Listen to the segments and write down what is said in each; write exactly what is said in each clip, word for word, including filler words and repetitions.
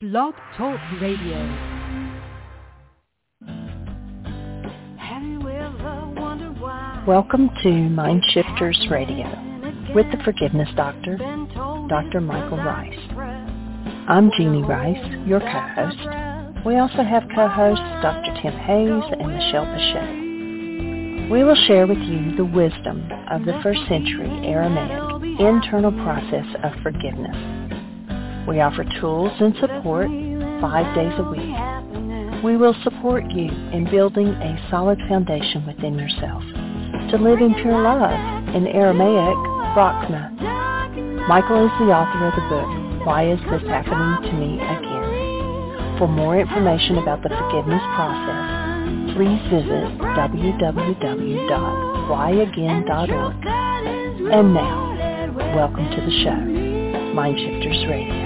Blog Talk Radio. Welcome to Mind Shifters Radio with the Forgiveness Doctor, Doctor Michael Ryce. I'm Jeannie Ryce, your co-host. We also have co-hosts Doctor Tim Hayes and Michelle Bechet. We will share with you the wisdom of the first century Aramaic internal process of forgiveness. We offer tools and support five days a week. We will support you in building a solid foundation within yourself to live in pure love, in Aramaic, Rachma. Michael is the author of the book, Why Is This Happening to Me Again? For more information about the forgiveness process, please visit w w w dot why again dot org. And now, welcome to the show, Mind Shifters Radio.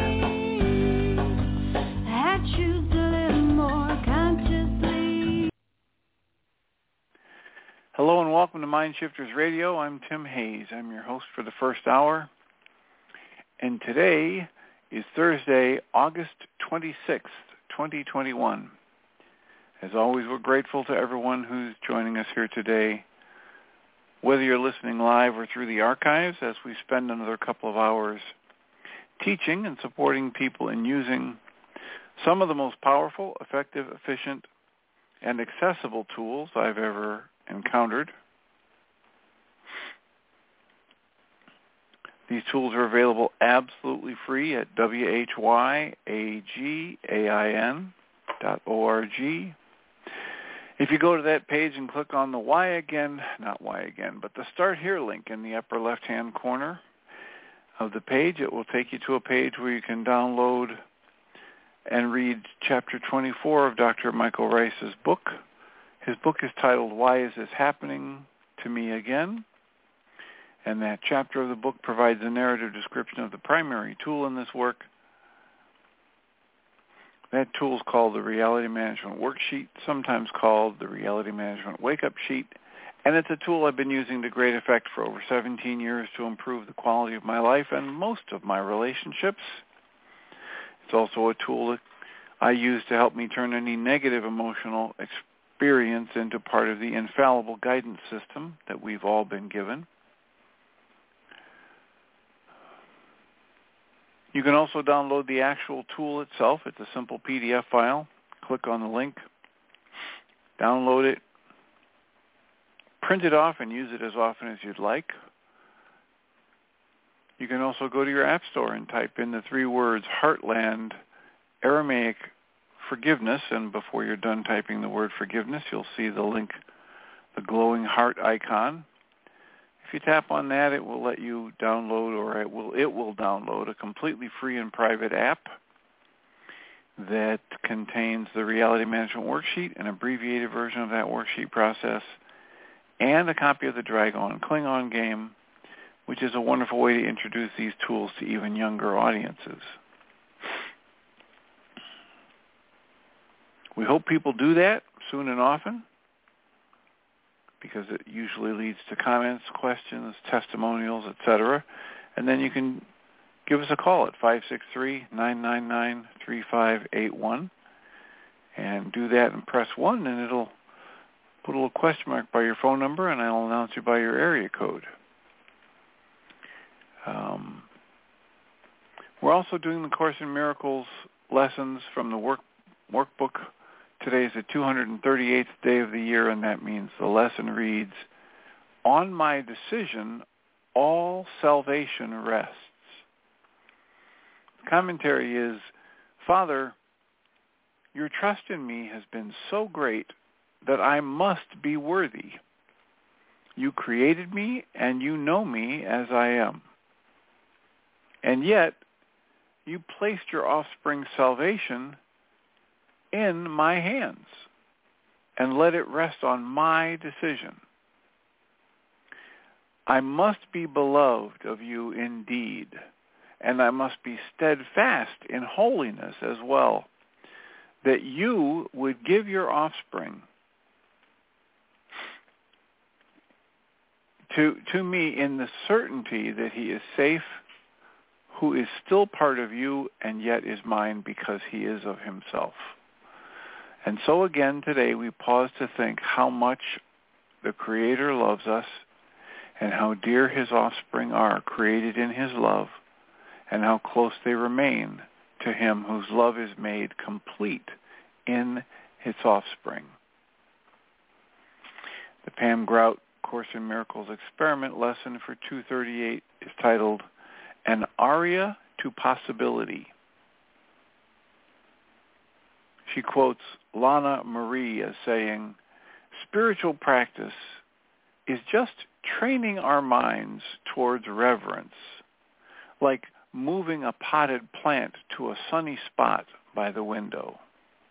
Hello and welcome to Mind Shifters Radio. I'm Tim Hayes. I'm your host for the first hour. And today is Thursday, August twenty-sixth, twenty twenty-one. As always, we're grateful to everyone who's joining us here today, whether you're listening live or through the archives, as we spend another couple of hours teaching and supporting people in using some of the most powerful, effective, efficient, and accessible tools I've ever encountered. These tools are available absolutely free at w h y a g a i n dot org. If you go to that page and click on the Why Again, not Why Again, but the Start Here link in the upper left-hand corner of the page, it will take you to a page where you can download and read Chapter twenty-four of Doctor Michael Ryce's book. His book is titled, Why Is This Happening to Me Again? And that chapter of the book provides a narrative description of the primary tool in this work. That tool is called the Reality Management Worksheet, sometimes called the Reality Management Wake-Up Sheet. And it's a tool I've been using to great effect for over seventeen years to improve the quality of my life and most of my relationships. It's also a tool that I use to help me turn any negative emotional experience experience into part of the infallible guidance system that we've all been given. You can also download the actual tool itself. It's a simple P D F file. Click on the link, download it, print it off, and use it as often as you'd like. You can also go to your app store and type in the three words Heartland Aramaic Forgiveness, and before you're done typing the word forgiveness, you'll see the link, the glowing heart icon. If you tap on that, it will let you download, or it will it will download a completely free and private app that contains the Reality Management Worksheet, an abbreviated version of that worksheet process, and a copy of the Dragon Klingon game, which is a wonderful way to introduce these tools to even younger audiences. We hope people do that soon and often, because it usually leads to comments, questions, testimonials, et cetera. And then you can give us a call at five six three, nine nine nine, three five eight one and do that and press one, and it'll put a little question mark by your phone number, and I'll announce you by your area code. Um, we're also doing the Course in Miracles lessons from the work workbook. Today is the two hundred thirty-eighth day of the year, and that means the lesson reads, On my decision, all salvation rests. The commentary is, Father, your trust in me has been so great that I must be worthy. You created me, and you know me as I am. And yet, you placed your offspring's salvation in my hands and let it rest on my decision. I must be beloved of you indeed, and I must be steadfast in holiness as well, that you would give your offspring to, to me in the certainty that he is safe, who is still part of you and yet is mine because he is of himself. And so again today we pause to think how much the Creator loves us and how dear his offspring are, created in his love, and how close they remain to him whose love is made complete in his offspring. The Pam Grout Course in Miracles experiment lesson for two thirty-eight is titled An Aria to Possibility. She quotes Lana Marie as saying, "Spiritual practice is just training our minds towards reverence, like moving a potted plant to a sunny spot by the window."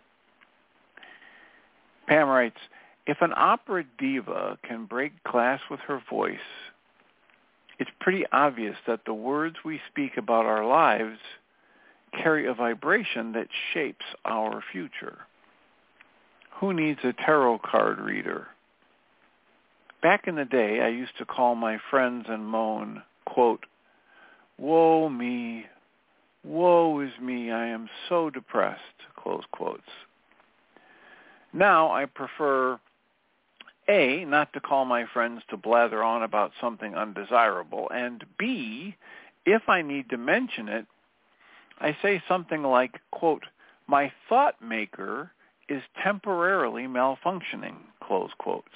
Pam writes, if an opera diva can break glass with her voice, it's pretty obvious that the words we speak about our lives carry a vibration that shapes our future. Who needs a tarot card reader? Back in the day, I used to call my friends and moan, quote, "Woe me, woe is me, I am so depressed," close quotes. Now I prefer, A, not to call my friends to blather on about something undesirable, and B, if I need to mention it, I say something like, quote, "My thought maker is temporarily malfunctioning," close quotes.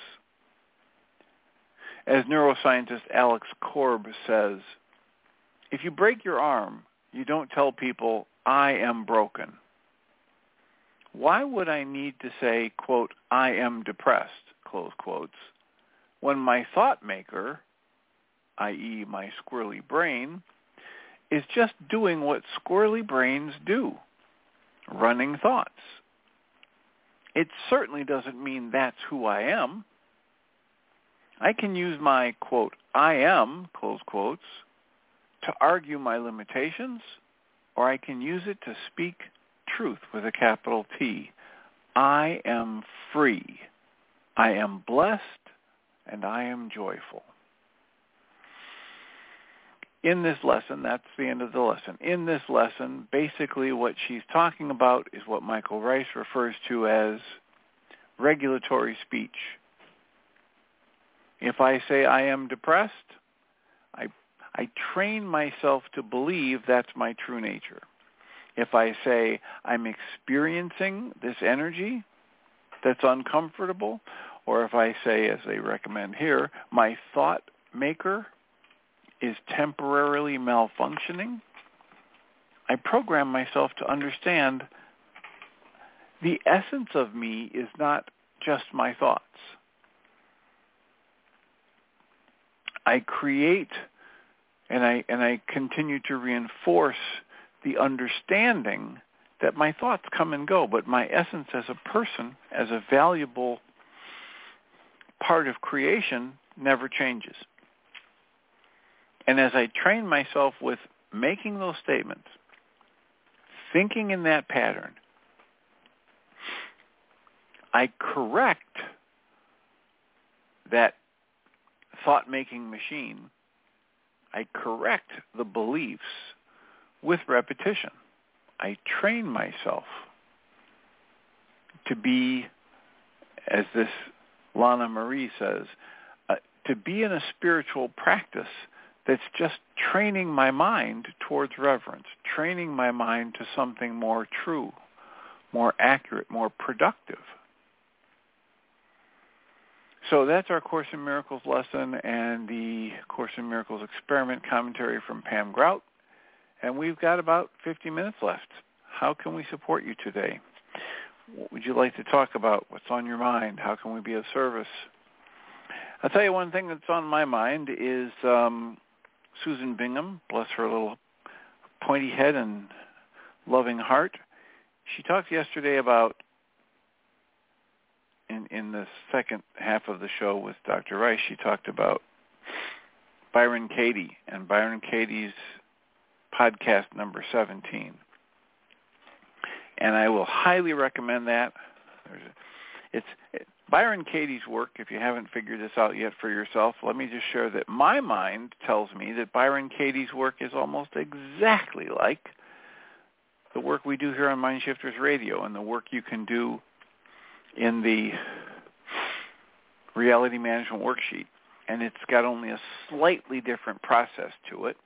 As neuroscientist Alex Korb says, if you break your arm, you don't tell people, "I am broken." Why would I need to say, quote, "I am depressed," close quotes, when my thought maker, that is my squirrely brain, is just doing what squirrely brains do, running thoughts? It certainly doesn't mean that's who I am. I can use my, quote, "I am," close quotes, to argue my limitations, or I can use it to speak truth with a capital T. I am free. I am blessed, and I am joyful. In this lesson, that's the end of the lesson. In this lesson, basically what she's talking about is what Michael Rice refers to as regulatory speech. If I say I am depressed, I, I train myself to believe that's my true nature. If I say I'm experiencing this energy that's uncomfortable, or if I say, as they recommend here, my thought maker is temporarily malfunctioning, I program myself to understand the essence of me is not just my thoughts. I create and I and I continue to reinforce the understanding that my thoughts come and go, but my essence as a person, as a valuable part of creation, never changes. And as I train myself with making those statements, thinking in that pattern, I correct that thought-making machine. I correct the beliefs with repetition. I train myself to be, as this Lana Marie says, uh, to be in a spiritual practice that's just training my mind towards reverence, training my mind to something more true, more accurate, more productive. So that's our Course in Miracles lesson and the Course in Miracles experiment commentary from Pam Grout. And we've got about fifty minutes left. How can we support you today? What would you like to talk about? What's on your mind? How can we be of service? I'll tell you one thing that's on my mind is um, Susan Bingham, bless her little pointy head and loving heart. She talked yesterday about, in, in the second half of the show with Doctor Rice, she talked about Byron Katie and Byron Katie's podcast number seventeen. And I will highly recommend that. There's a, it's it, Byron Katie's work, if you haven't figured this out yet for yourself, let me just share that my mind tells me that Byron Katie's work is almost exactly like the work we do here on Mind Shifters Radio and the work you can do in the Reality Management Worksheet. And it's got only a slightly different process to it.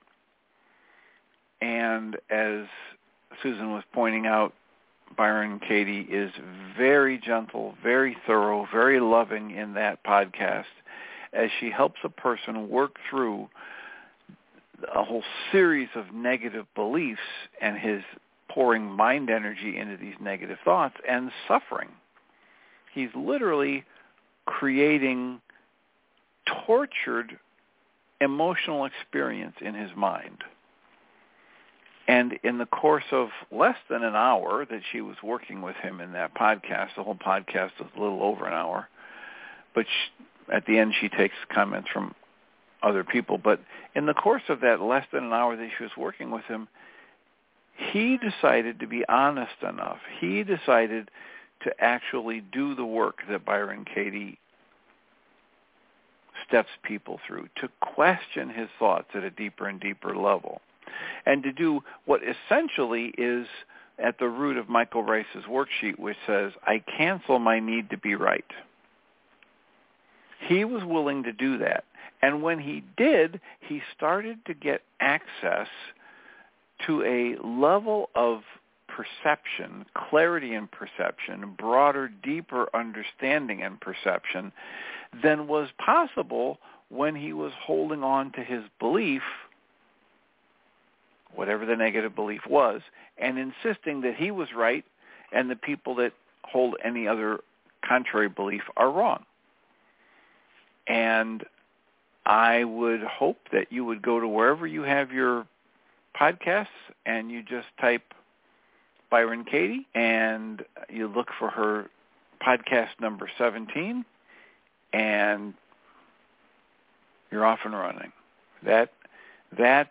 And as Susan was pointing out, Byron Katie is very gentle, very thorough, very loving in that podcast as she helps a person work through a whole series of negative beliefs and his pouring mind energy into these negative thoughts and suffering. He's literally creating tortured emotional experience in his mind. And in the course of less than an hour that she was working with him in that podcast, the whole podcast was a little over an hour, but she, at the end she takes comments from other people. But in the course of that less than an hour that she was working with him, he decided to be honest enough. He decided to actually do the work that Byron Katie steps people through, to question his thoughts at a deeper and deeper level, and to do what essentially is at the root of Michael Rice's worksheet, which says, I cancel my need to be right. He was willing to do that. And when he did, he started to get access to a level of perception, clarity in perception, broader, deeper understanding and perception than was possible when he was holding on to his belief, whatever the negative belief was, and insisting that he was right and the people that hold any other contrary belief are wrong. And I would hope that you would go to wherever you have your podcasts and you just type Byron Katie and you look for her podcast number seventeen and you're off and running. That that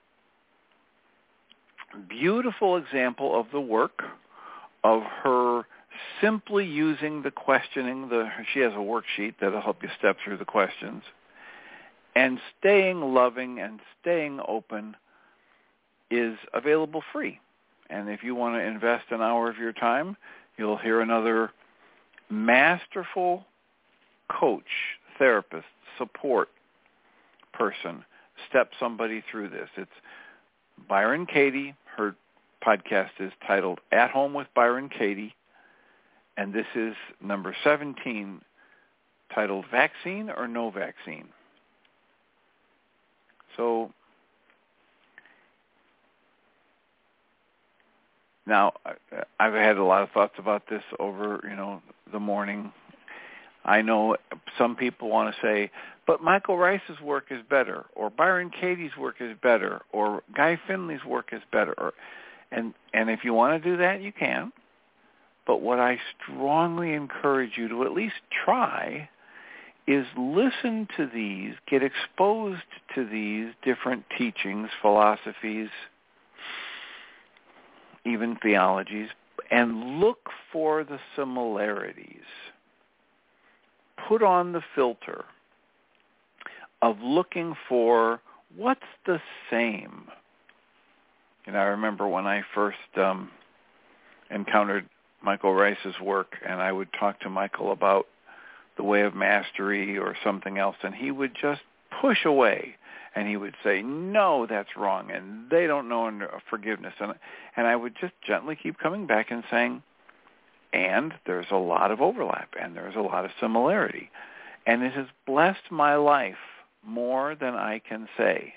beautiful example of the work of her simply using the questioning, the she has a worksheet that'll help you step through the questions, and staying loving and staying open is available free. And if you want to invest an hour of your time, you'll hear another masterful coach, therapist, support person step somebody through this. It's Byron Katie. Her podcast is titled At Home with Byron Katie, and this is number seventeen, titled Vaccine or No Vaccine. So now I've had a lot of thoughts about this over, you know, the morning. I know some people want to say, but Michael Rice's work is better, or Byron Katie's work is better, or Guy Finley's work is better. Or, and, and if you want to do that, you can. But what I strongly encourage you to at least try is listen to these, get exposed to these different teachings, philosophies, even theologies, and look for the similarities. Put on the filter of looking for what's the same. And I remember when I first um, encountered Michael Rice's work, and I would talk to Michael about the way of mastery or something else, and he would just push away, and he would say, no, that's wrong, and they don't know forgiveness. And, and I would just gently keep coming back and saying, and there's a lot of overlap, and there's a lot of similarity. And it has blessed my life more than I can say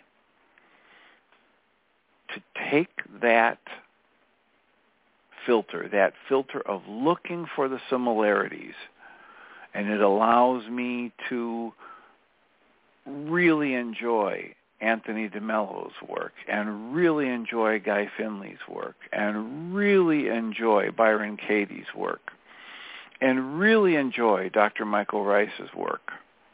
to take that filter, that filter of looking for the similarities, and it allows me to really enjoy Anthony DeMello's work and really enjoy Guy Finley's work and really enjoy Byron Katie's work and really enjoy Doctor Michael Rice's work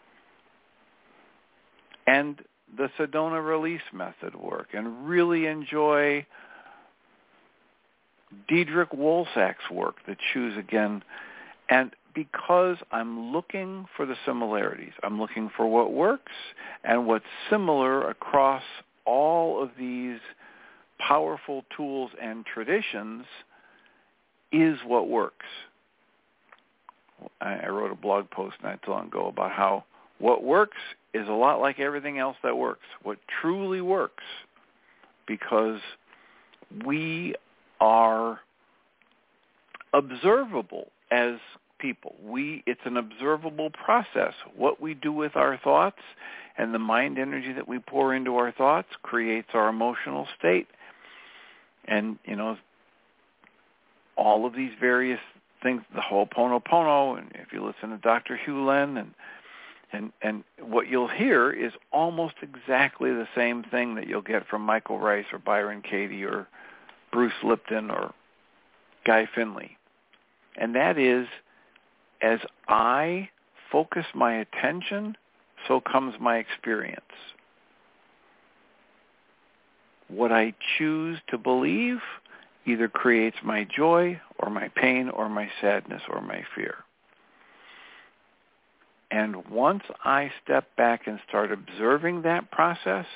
and the Sedona Release Method work and really enjoy Diederik Wolsack's work, the Choose Again, and because I'm looking for the similarities. I'm looking for what works and what's similar across all of these powerful tools and traditions is what works. I wrote a blog post not too long ago about how what works is a lot like everything else that works. What truly works, because we are observable as people. We, it's an observable process. What we do with our thoughts and the mind energy that we pour into our thoughts creates our emotional state. And, you know, all of these various things, the Ho'oponopono, and if you listen to Doctor Hugh Len, and, and, and what you'll hear is almost exactly the same thing that you'll get from Michael Rice or Byron Katie or Bruce Lipton or Guy Finley. And that is, as I focus my attention, so comes my experience. What I choose to believe either creates my joy or my pain or my sadness or my fear. And once I step back and start observing that process,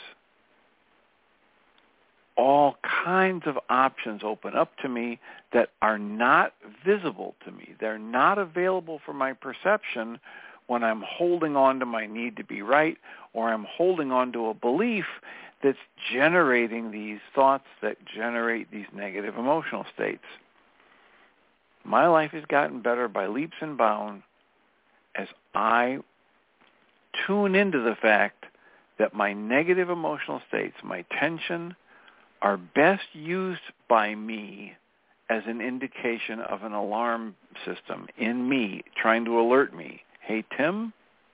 all kinds of options open up to me that are not visible to me. They're not available for my perception when I'm holding on to my need to be right, or I'm holding on to a belief that's generating these thoughts that generate these negative emotional states. My life has gotten better by leaps and bounds as I tune into the fact that my negative emotional states, my tension, are best used by me as an indication of an alarm system in me trying to alert me. Hey, Tim,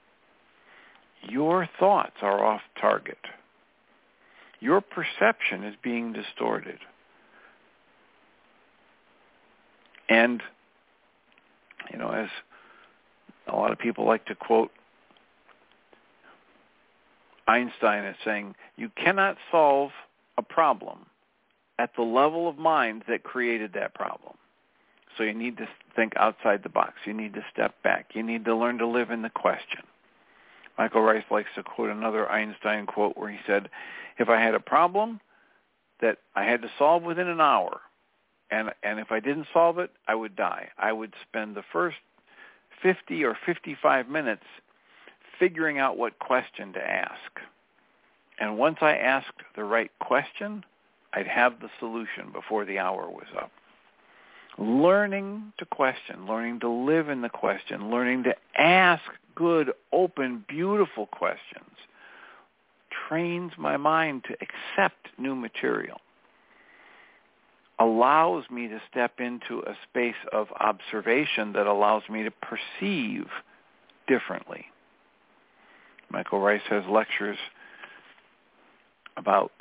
your thoughts are off target. Your perception is being distorted. And, you know, as a lot of people like to quote Einstein as saying, you cannot solve a problem at the level of mind that created that problem. So you need to think outside the box. You need to step back. You need to learn to live in the question. Michael Rice likes to quote another Einstein quote where he said, if I had a problem that I had to solve within an hour, and and if I didn't solve it, I would die. I would spend the first fifty or fifty-five minutes figuring out what question to ask. And once I asked the right question, I'd have the solution before the hour was up. Learning to question, learning to live in the question, learning to ask good, open, beautiful questions trains my mind to accept new material, allows me to step into a space of observation that allows me to perceive differently. Michael Rice has lectures about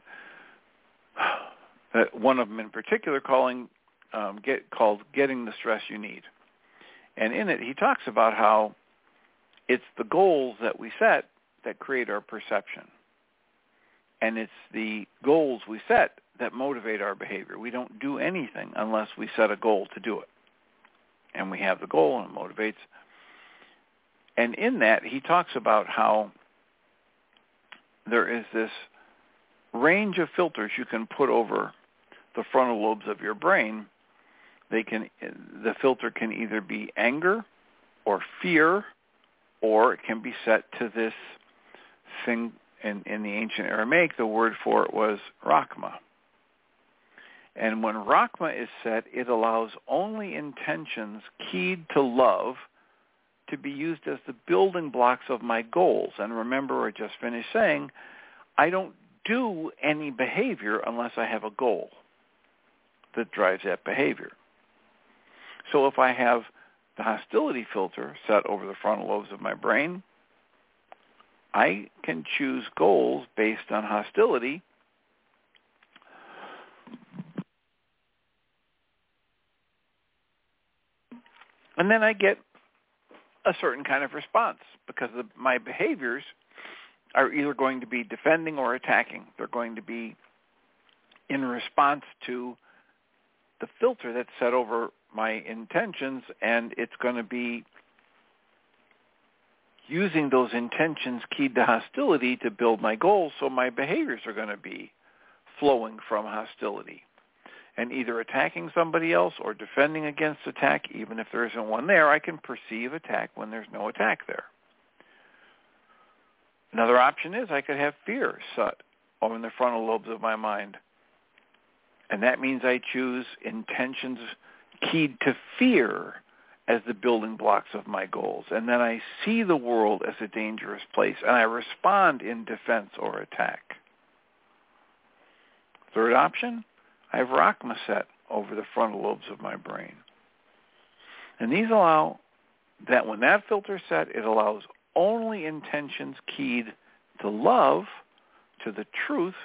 uh, one of them in particular calling um, get called Getting the Stress You Need. And in it, he talks about how it's the goals that we set that create our perception. And it's the goals we set that motivate our behavior. We don't do anything unless we set a goal to do it. And we have the goal and it motivates. And in that, he talks about how there is this range of filters you can put over the frontal lobes of your brain. They can, the filter can either be anger or fear, or it can be set to this thing. In, in the ancient Aramaic, the word for it was Rachma. And when Rachma is set, it allows only intentions keyed to love to be used as the building blocks of my goals. And remember, I just finished saying, I don't do any behavior unless I have a goal that drives that behavior. So if I have the hostility filter set over the frontal lobes of my brain, I can choose goals based on hostility. And then I get a certain kind of response because the, my behaviors are either going to be defending or attacking. They're going to be in response to the filter that's set over my intentions, and it's going to be using those intentions keyed to hostility to build my goals, so my behaviors are going to be flowing from hostility and either attacking somebody else or defending against attack. Even if there isn't one there, I can perceive attack when there's no attack there. Another option is I could have fear set over in the frontal lobes of my mind. And that means I choose intentions keyed to fear as the building blocks of my goals. And then I see the world as a dangerous place, and I respond in defense or attack. Third option, I have Rachma set over the frontal lobes of my brain. And these allow that when that filter is set, it allows only intentions keyed to love, to the truth,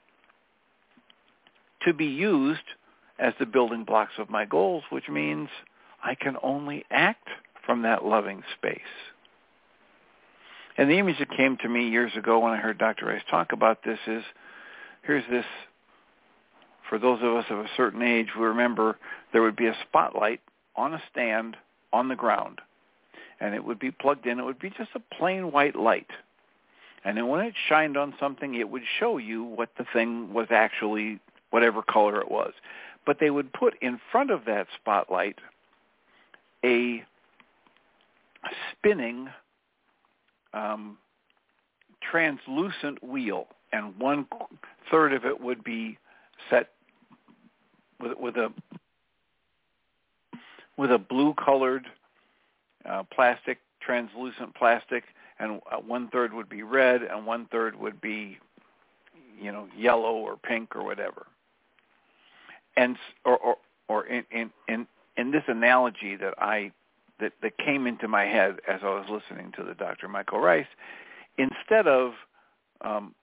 to be used as the building blocks of my goals, which means I can only act from that loving space. And the image that came to me years ago when I heard Doctor Rice talk about this is, here's this, for those of us of a certain age, we remember there would be a spotlight on a stand on the ground, and it would be plugged in. It would be just a plain white light. And then when it shined on something, it would show you what the thing was actually, whatever color it was. But they would put in front of that spotlight a spinning um, translucent wheel, and one third of it would be set with, with a with a blue-colored uh, plastic, translucent plastic, and one third would be red, and one third would be, you know, yellow or pink or whatever. And or or, or in, in in in this analogy that I that, that came into my head as I was listening to the Doctor Michael Rice, instead of um,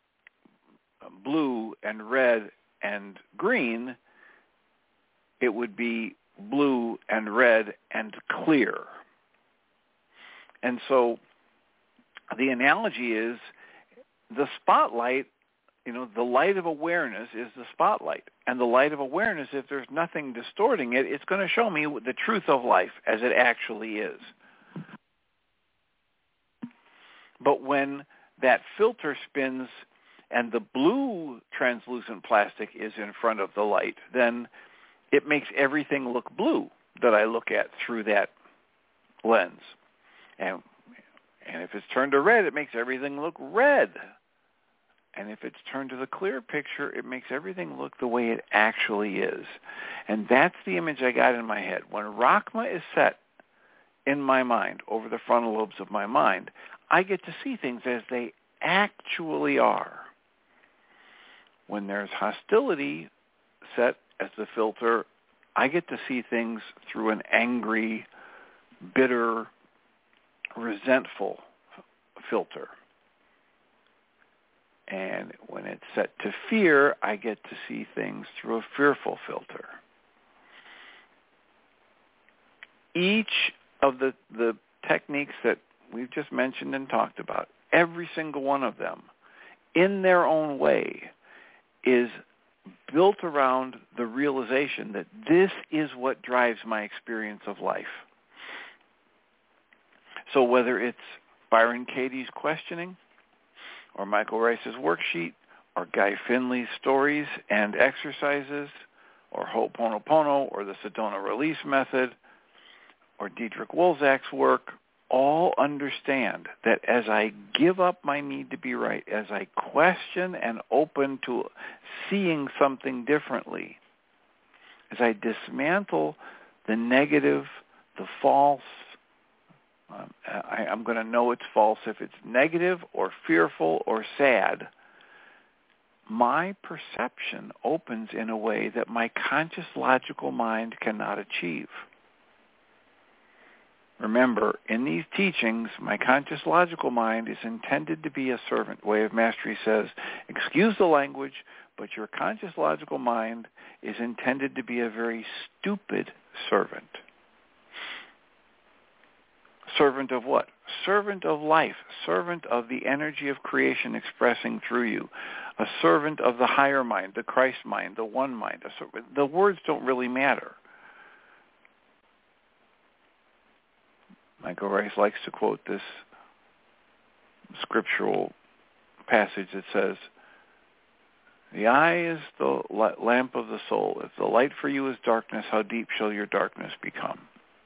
blue and red and green, it would be blue and red and clear. And so the analogy is the spotlight, you know, the light of awareness is the spotlight. And the light of awareness, if there's nothing distorting it, it's going to show me the truth of life as it actually is. But when that filter spins and the blue translucent plastic is in front of the light, then it makes everything look blue that I look at through that lens. And, and if it's turned to red, it makes everything look red. And if it's turned to the clear picture, it makes everything look the way it actually is. And that's the image I got in my head. When Rachma is set in my mind, over the frontal lobes of my mind, I get to see things as they actually are. When there's hostility set as the filter, I get to see things through an angry, bitter, resentful filter. And when it's set to fear, I get to see things through a fearful filter. Each of the, the techniques that we've just mentioned and talked about, every single one of them, in their own way, is built around the realization that this is what drives my experience of life. So whether it's Byron Katie's questioning, or Michael Rice's worksheet, or Guy Finley's stories and exercises, or Ho'oponopono, or the Sedona Release Method, or Dietrich Wolzak's work, all understand that as I give up my need to be right, as I question and open to seeing something differently, as I dismantle the negative, the false, um, I, I'm going to know it's false if it's negative or fearful or sad, my perception opens in a way that my conscious logical mind cannot achieve. Remember, in these teachings, my conscious logical mind is intended to be a servant. Way of Mastery says, excuse the language, but your conscious logical mind is intended to be a very stupid servant. Servant of what? Servant of life. Servant of the energy of creation expressing through you. A servant of the higher mind, the Christ mind, the one mind. The words don't really matter. Michael Rice likes to quote this scriptural passage that says, the eye is the lamp of the soul. If the light for you is darkness, how deep shall your darkness become?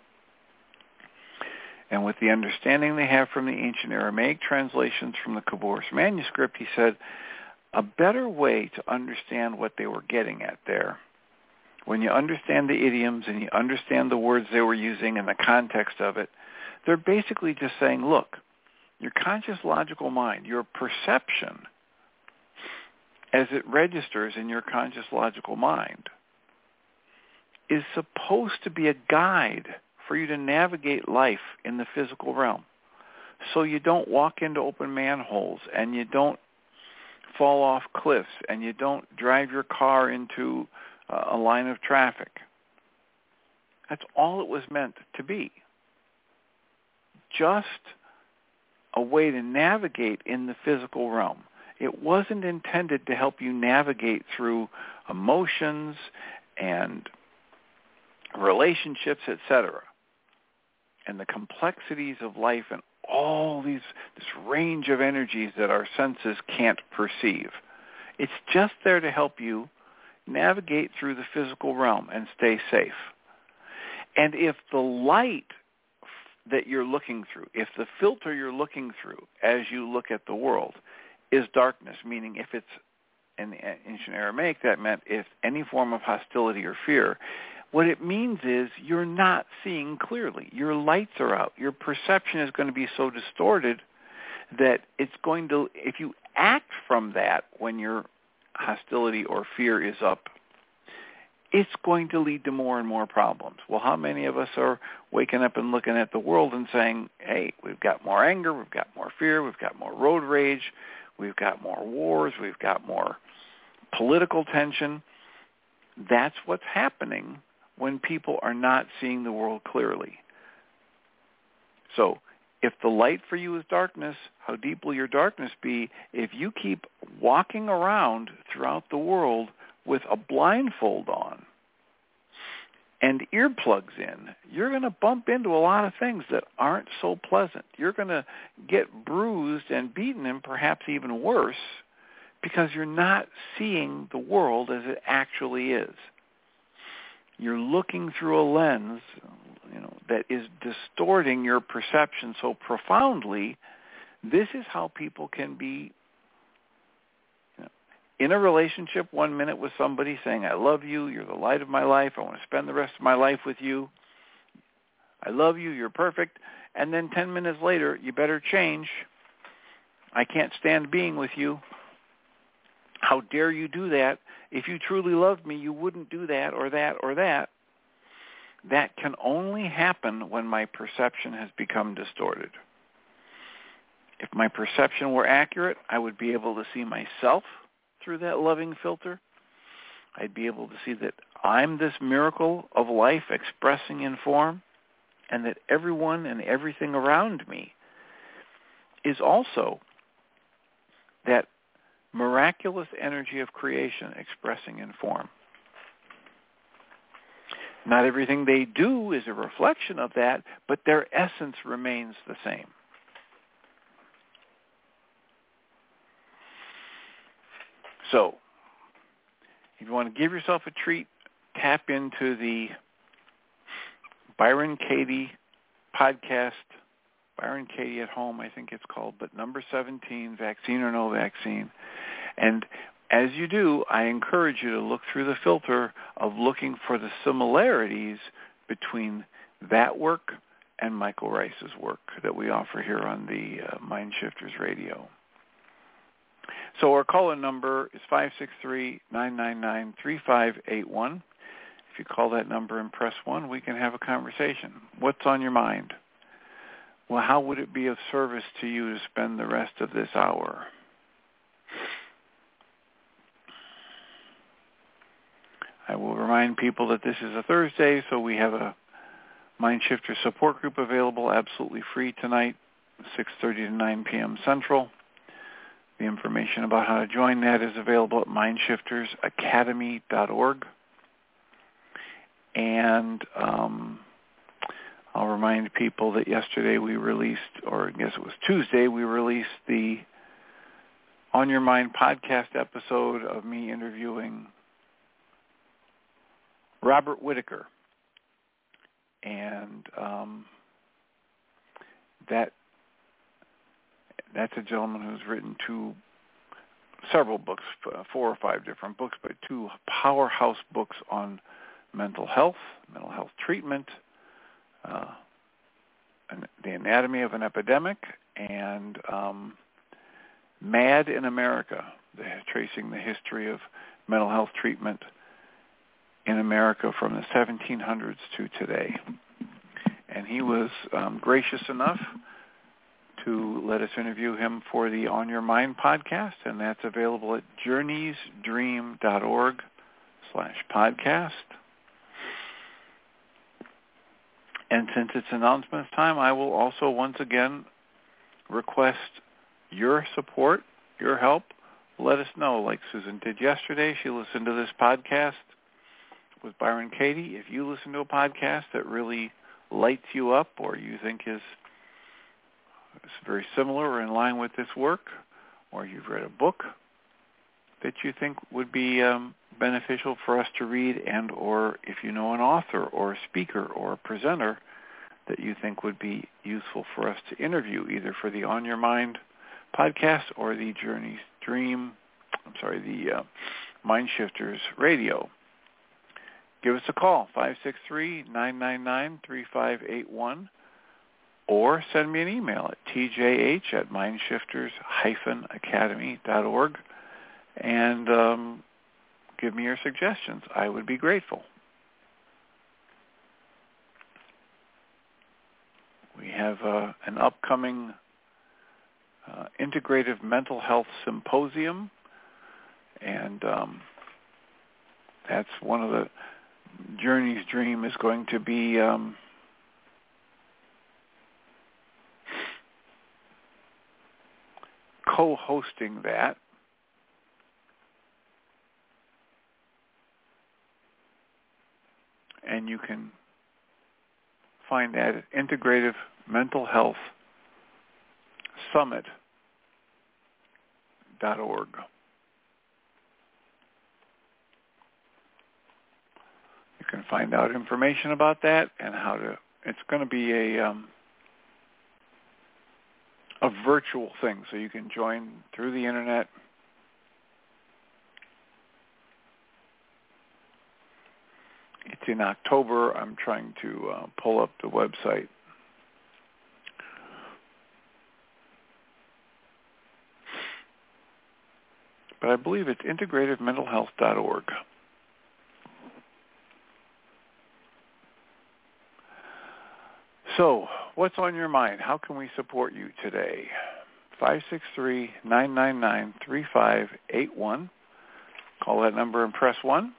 And with the understanding they have from the ancient Aramaic translations from the Khaburs manuscript, he said, a better way to understand what they were getting at there, when you understand the idioms and you understand the words they were using and the context of it, they're basically just saying, look, your conscious logical mind, your perception, as it registers in your conscious logical mind, is supposed to be a guide for you to navigate life in the physical realm. So you don't walk into open manholes, and you don't fall off cliffs, and you don't drive your car into uh, a line of traffic. That's all it was meant to be. Just a way to navigate in the physical realm. It wasn't intended to help you navigate through emotions and relationships, et cetera, and the complexities of life and all these this range of energies that our senses can't perceive. It's just there to help you navigate through the physical realm and stay safe. And if the light that you're looking through, if the filter you're looking through as you look at the world is darkness, meaning if it's in the ancient Aramaic, that meant if any form of hostility or fear, what it means is you're not seeing clearly. Your lights are out. Your perception is going to be so distorted that it's going to, if you act from that when your hostility or fear is up, it's going to lead to more and more problems. Well, how many of us are waking up and looking at the world and saying, hey, we've got more anger, we've got more fear, we've got more road rage, we've got more wars, we've got more political tension. That's what's happening when people are not seeing the world clearly. So if the light for you is darkness, how deep will your darkness be? If you keep walking around throughout the world with a blindfold on and earplugs in, you're going to bump into a lot of things that aren't so pleasant. You're going to get bruised and beaten, and perhaps even worse, because you're not seeing the world as it actually is. You're looking through a lens, you know, that is distorting your perception so profoundly. This is how people can be, you know, in a relationship one minute with somebody saying, I love you, you're the light of my life, I want to spend the rest of my life with you, I love you, you're perfect, and then ten minutes later, you better change, I can't stand being with you. How dare you do that? If you truly loved me, you wouldn't do that or that or that. That can only happen when my perception has become distorted. If my perception were accurate, I would be able to see myself through that loving filter. I'd be able to see that I'm this miracle of life expressing in form, and that everyone and everything around me is also that miraculous energy of creation expressing in form. Not everything they do is a reflection of that, but their essence remains the same. So, if you want to give yourself a treat, tap into the Byron Katie podcast, Byron Katie at Home, I think it's called, but number seventeen, Vaccine or No Vaccine. And as you do, I encourage you to look through the filter of looking for the similarities between that work and Michael Ryce's work that we offer here on the uh, Mind Shifters Radio. So our call-in number is five six three, nine nine nine, three five eight one. If you call that number and press one, we can have a conversation. What's on your mind? Well, how would it be of service to you to spend the rest of this hour? I will remind people that this is a Thursday, so we have a Mind Shifter support group available absolutely free tonight, six thirty to nine p.m. Central. The information about how to join that is available at mind shifters academy dot org. And um, I'll remind people that yesterday we released, or I guess it was Tuesday, we released the On Your Mind podcast episode of me interviewing Robert Whitaker. And um, that that's a gentleman who's written two, several books, four or five different books, but two powerhouse books on mental health, mental health treatment, uh, and the anatomy of an epidemic, and um, Mad in America, the, tracing the history of mental health treatment in America from the seventeen hundreds to today. And he was um, gracious enough to let us interview him for the On Your Mind podcast, and that's available at journeysdream.org slash podcast. And since it's announcements time, I will also once again request your support, your help. Let us know, like Susan did yesterday. She listened to this podcast with Byron Katie. If you listen to a podcast that really lights you up, or you think is, is very similar or in line with this work, or you've read a book that you think would be um, beneficial for us to read, and or if you know an author or a speaker or a presenter that you think would be useful for us to interview, either for the On Your Mind podcast or the Journey's Dream, I'm sorry, the uh, Mind Shifters Radio. Give us a call, five six three, nine nine nine, three five eight one, or send me an email at t j h at mindshifters dash academy dot org and um, give me your suggestions. I would be grateful. We have uh, an upcoming uh, integrative mental health symposium, and um, that's one of the Journey's Dream is going to be um, co-hosting that. And you can find that at integrative mental health summit dot org. You can find out information about that and how to. It's going to be a um, a virtual thing, so you can join through the internet. It's in October. I'm trying to uh, pull up the website. But I believe it's integrative mental health dot org. So, what's on your mind? How can we support you today? five six three, nine nine nine, three five eight one. Call that number and press one.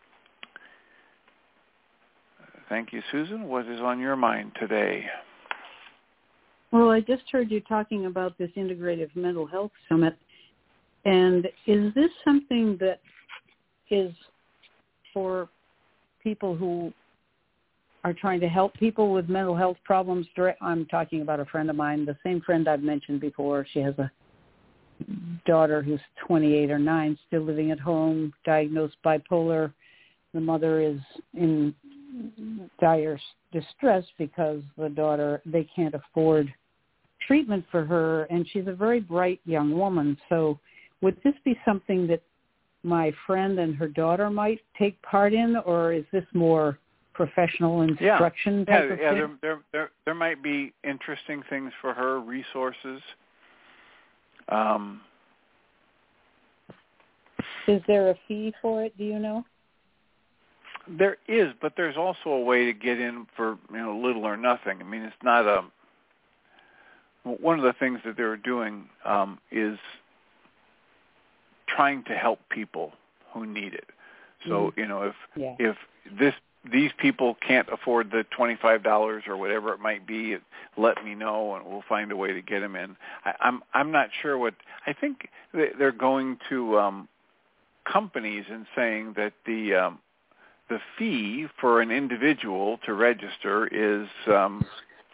Thank you, Susan. What is on your mind today? Well, I just heard you talking about this Integrative Mental Health Summit. And is this something that is for people who are trying to help people with mental health problems? I'm talking about a friend of mine, the same friend I've mentioned before. She has a daughter who's twenty-eight or nine, still living at home, diagnosed bipolar. The mother is in dire distress because the daughter, they can't afford treatment for her, and she's a very bright young woman. So would this be something that my friend and her daughter might take part in, or is this more professional instruction yeah. type yeah, of yeah, thing? There, there, there, there might be interesting things for her, resources. Um, is there a fee for it, do you know? There is, but there's also a way to get in for, you know, little or nothing. I mean, it's not a... One of the things that they're doing um, is trying to help people who need it. So, mm-hmm. you know, if yeah. if this these people can't afford the twenty-five dollars or whatever it might be, let me know and we'll find a way to get them in. I, I'm I'm not sure what... I think they're going to um, companies and saying that the... Um, the fee for an individual to register is um,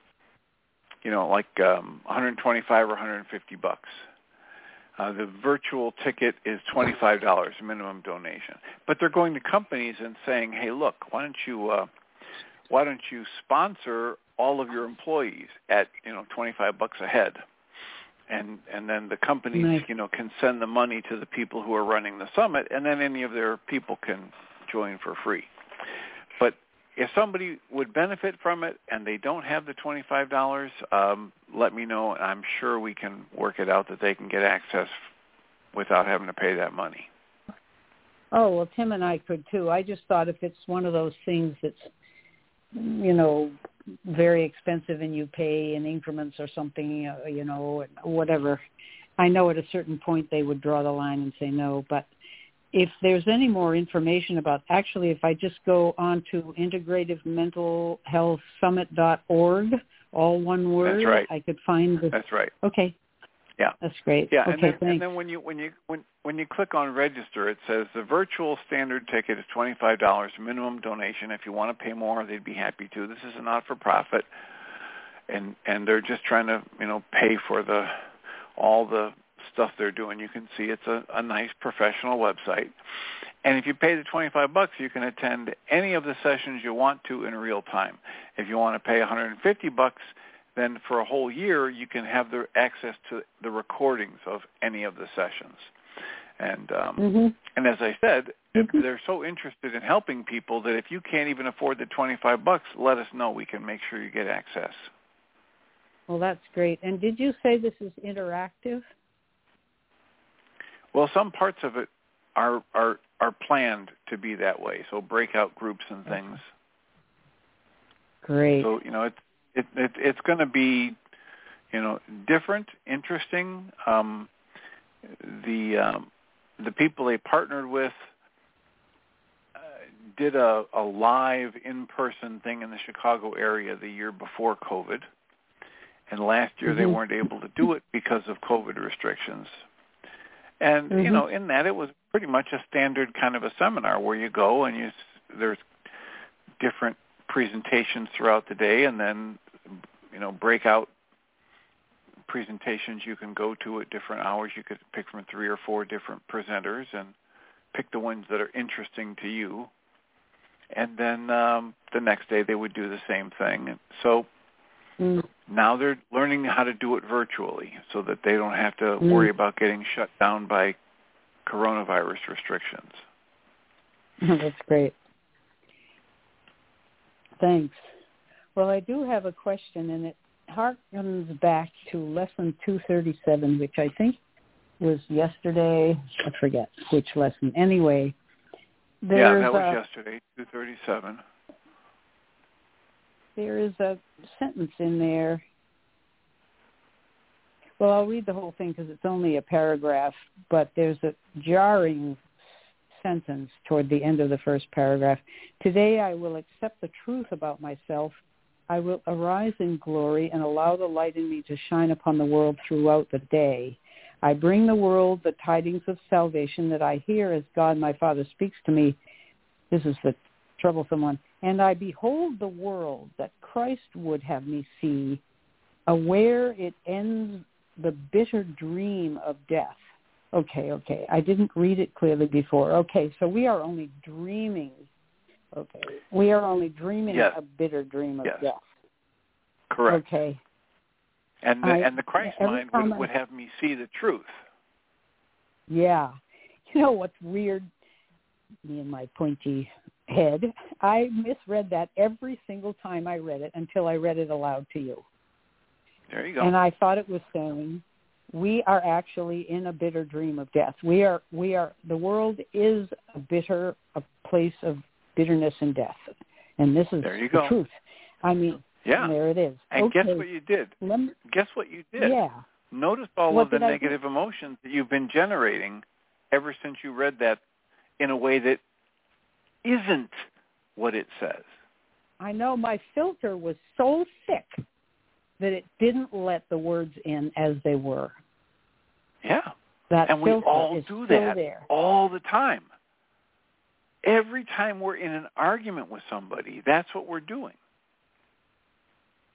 you know, like um, one hundred twenty-five or one hundred fifty bucks. Uh, the virtual ticket is twenty-five dollars minimum donation. But they're going to companies and saying, hey, look, why don't you uh, why don't you sponsor all of your employees at, you know, twenty-five bucks a head? And and then the companies, nice. you know, can send the money to the people who are running the summit, and then any of their people can join for free. But if somebody would benefit from it and they don't have the twenty-five dollars, um, let me know, and I'm sure we can work it out that they can get access without having to pay that money. Oh, well, Tim and I could, too. I just thought if it's one of those things that's, you know, very expensive and you pay in increments or something, uh, you know, whatever. I know at a certain point they would draw the line and say no, but if there's any more information about, actually, if I just go on to integrative mental health summit dot org, all one word, That's right. I could find the... That's right. Okay. Yeah. That's great. Yeah, okay, and, then, thanks. and then when you when you when when you click on register, it says the virtual standard ticket is twenty-five dollars minimum donation. If you want to pay more, they'd be happy to. This is a not-for-profit, and and they're just trying to, you know, pay for the all the stuff they're doing. You can see it's a, a nice professional website. And if you pay the twenty-five bucks, you can attend any of the sessions you want to in real time. If you want to pay one hundred fifty bucks, then for a whole year you can have the access to the recordings of any of the sessions. And um, mm-hmm. and as I said, mm-hmm. they're so interested in helping people that if you can't even afford the twenty-five bucks, let us know. We can make sure you get access. Well, that's great. And did you say this is interactive? Well, some parts of it are are are planned to be that way, so breakout groups and things. Great. So, you know, it, it, it it's going to be, you know, different, interesting. Um, the um, the people they partnered with uh, did a, a live in-person thing in the Chicago area the year before COVID, and last year mm-hmm. they weren't able to do it because of COVID restrictions. And, mm-hmm. you know, in that it was pretty much a standard kind of a seminar where you go and you there's different presentations throughout the day, and then, you know, breakout presentations you can go to at different hours. You could pick from three or four different presenters and pick the ones that are interesting to you. And then um, the next day they would do the same thing. So mm. now they're learning how to do it virtually so that they don't have to mm. worry about getting shut down by coronavirus restrictions. That's great. Thanks. Well, I do have a question, and it harkens back to lesson two thirty-seven, which I think was yesterday. I forget which lesson. Anyway, yeah, that was a, yesterday, two thirty-seven. There is a sentence in there. Well, I'll read the whole thing because it's only a paragraph, but there's a jarring sentence toward the end of the first paragraph. Today I will accept the truth about myself. I will arise in glory and allow the light in me to shine upon the world throughout the day. I bring the world the tidings of salvation that I hear as God my Father speaks to me. This is the troublesome one. And I behold the world that Christ would have me see, aware it ends the bitter dream of death. Okay, okay. I didn't read it clearly before. Okay, so we are only dreaming. Okay. We are only dreaming yes. a bitter dream of yes. death. Correct. Okay. And the, I, and the Christ mind would, I, would have me see the truth. Yeah. You know what's weird? Me and my pointy head. I misread that every single time I read it until I read it aloud to you. There you go. And I thought it was saying, we are actually in a bitter dream of death. We are, we are, the world is a bitter, a place of bitterness and death. And this is there you the go. truth. I mean, yeah. there it is. And okay. guess what you did? Me, guess what you did? Yeah. Notice all what of the did negative emotions that you've been generating ever since you read that in a way that isn't what it says. I know my filter was so thick that it didn't let the words in as they were. Yeah. That and we filter all is do still that there. all the time. Every time we're in an argument with somebody, that's what we're doing.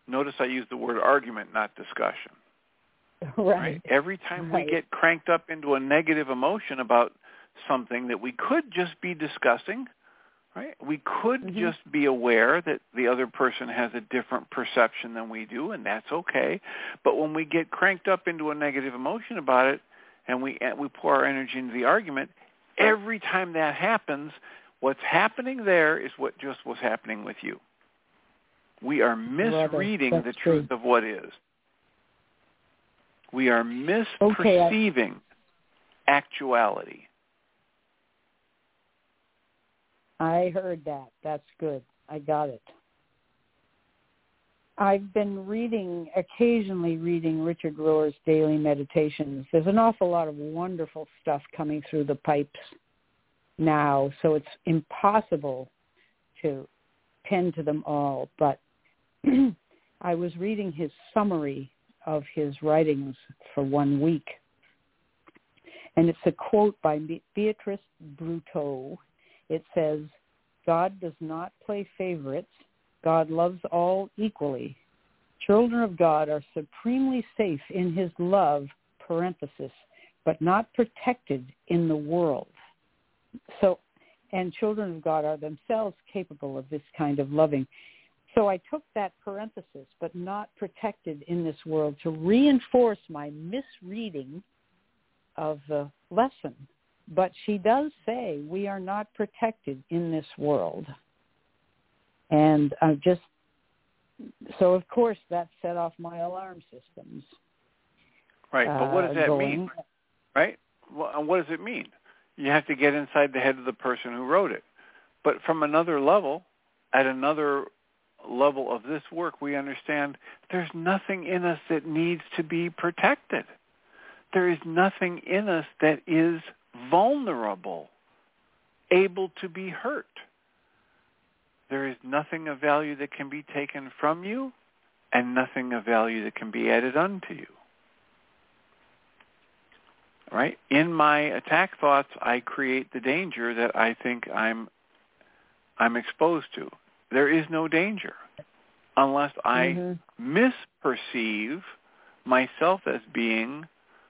Notice I use the word argument, not discussion. Right. Right? Every time right. we get cranked up into a negative emotion about something that we could just be discussing, right? We could mm-hmm. just be aware that the other person has a different perception than we do, and that's okay. But when we get cranked up into a negative emotion about it, and we we pour our energy into the argument, every time that happens, what's happening there is what just was happening with you. We are misreading the truth true. of what is. We are misperceiving okay, I, actuality. I heard that. That's good. I got it. I've been reading, occasionally reading Richard Rohr's daily meditations. There's an awful lot of wonderful stuff coming through the pipes now, so it's impossible to tend to them all. But I was reading his summary of his writings for one week, and it's a quote by Beatrice Brutto. It says, "God does not play favorites. God loves all equally. Children of God are supremely safe in his love, parenthesis, but not protected in the world." So, and children of God are themselves capable of this kind of loving. So I took that parenthesis, but not protected in this world, to reinforce my misreading of the lesson. But she does say we are not protected in this world. And I just, so of course that set off my alarm systems. Right, but what does that uh, mean? Right? Well, what does it mean? You have to get inside the head of the person who wrote it. But from another level, at another level of this work, we understand there's nothing in us that needs to be protected. There is nothing in us that is vulnerable, able to be hurt. There is nothing of value that can be taken from you, and nothing of value that can be added unto you. Right? In my attack thoughts, I create the danger that I think I'm I'm exposed to. There is no danger unless I mm-hmm. misperceive myself as being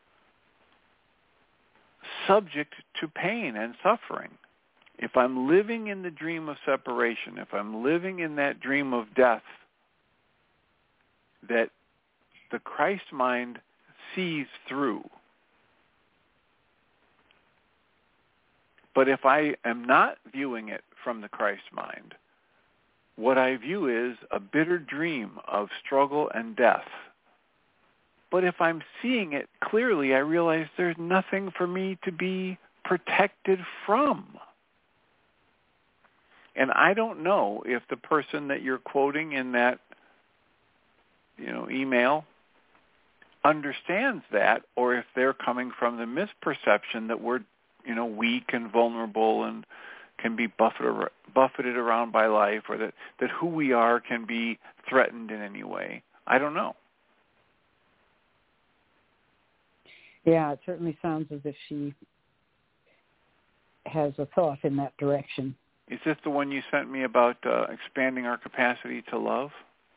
subject to pain and suffering. If I'm living in the dream of separation, if I'm living in that dream of death that the Christ mind sees through, but if I am not viewing it from the Christ mind, what I view is a bitter dream of struggle and death. But if I'm seeing it clearly, I realize there's nothing for me to be protected from. And I don't know if the person that you're quoting in that, you know, email understands that, or if they're coming from the misperception that we're, you know, weak and vulnerable and can be buffeted, buffeted around by life, or that, that who we are can be threatened in any way. I don't know. Yeah, it certainly sounds as if she has a thought in that direction. Is this the one you sent me about uh, expanding our capacity to love?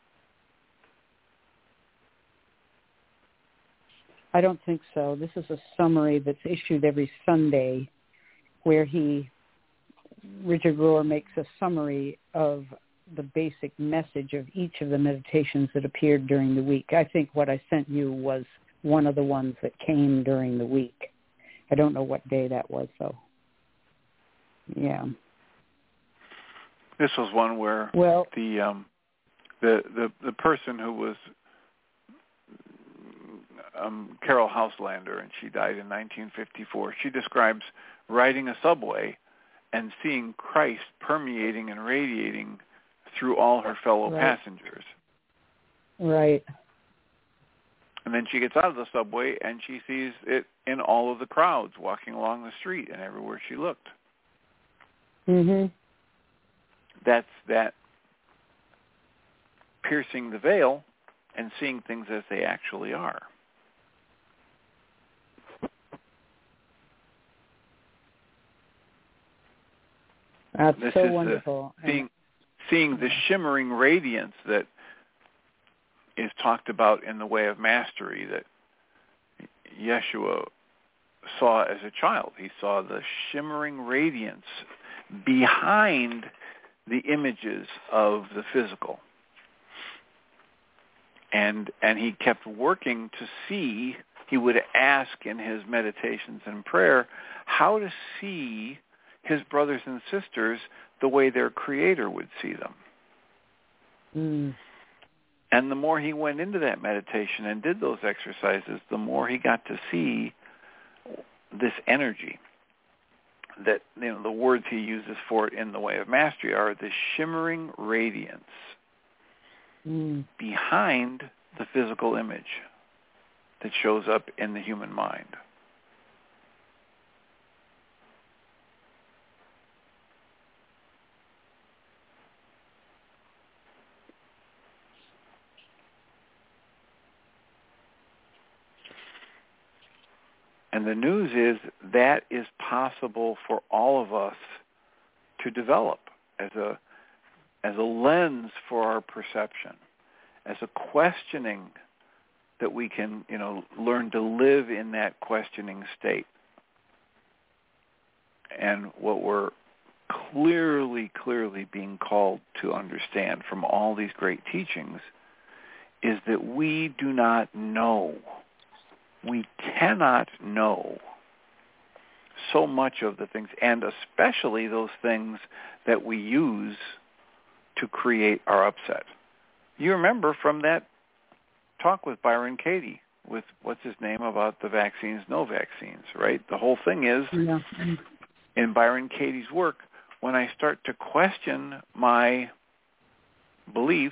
I don't think so. This is a summary that's issued every Sunday where he, Richard Rohr, makes a summary of the basic message of each of the meditations that appeared during the week. I think what I sent you was one of the ones that came during the week. I don't know what day that was, though. Yeah. This was one where well, the um, the the the person who was um, Carol Houselander, and she died in nineteen fifty-four. She describes riding a subway and seeing Christ permeating and radiating through all her fellow right. passengers. Right. And then she gets out of the subway and she sees it in all of the crowds walking along the street and everywhere she looked. Mhm. That's that piercing the veil and seeing things as they actually are. That's this so is wonderful. The, seeing, seeing the shimmering radiance that is talked about in the Way of Mastery that Yeshua saw as a child. He saw the shimmering radiance behind the images of the physical. And and he kept working to see, he would ask in his meditations and prayer, how to see his brothers and sisters the way their Creator would see them. Mm. And the more he went into that meditation and did those exercises, the more he got to see this energy. That, you know, the words he uses for it in the Way of Mastery are the shimmering radiance mm. behind the physical image that shows up in the human mind. And the news is that is possible for all of us to develop as a as a lens for our perception, as a questioning that we can, you know, learn to live in that questioning state. And what we're clearly, clearly being called to understand from all these great teachings is that we do not know. We cannot know so much of the things, and especially those things that we use to create our upset. You remember from that talk with Byron Katie, with what's his name, about the vaccines, no vaccines, right? The whole thing is, yeah. in Byron Katie's work, when I start to question my beliefs,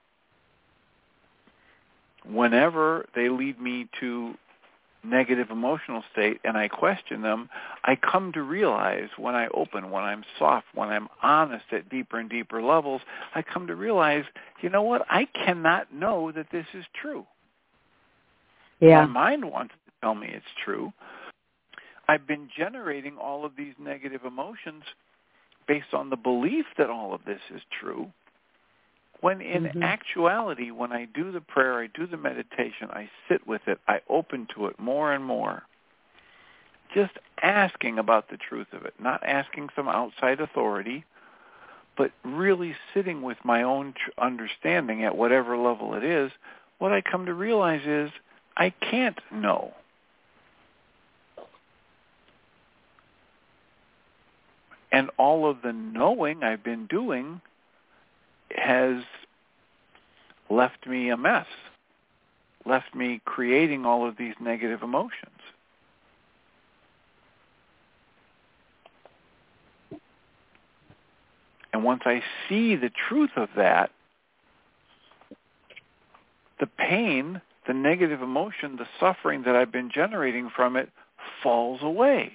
whenever they lead me to negative emotional state and I question them, I come to realize when I open, when I'm soft, when I'm honest at deeper and deeper levels, I come to realize, you know what, I cannot know that this is true. Yeah. My mind wants to tell me it's true. I've been generating all of these negative emotions based on the belief that all of this is true. When in mm-hmm. actuality, when I do the prayer, I do the meditation, I sit with it, I open to it more and more, just asking about the truth of it, not asking some outside authority, but really sitting with my own tr- understanding at whatever level it is, what I come to realize is I can't know. And all of the knowing I've been doing has left me a mess, left me creating all of these negative emotions. And once I see the truth of that, the pain, the negative emotion, the suffering that I've been generating from it falls away.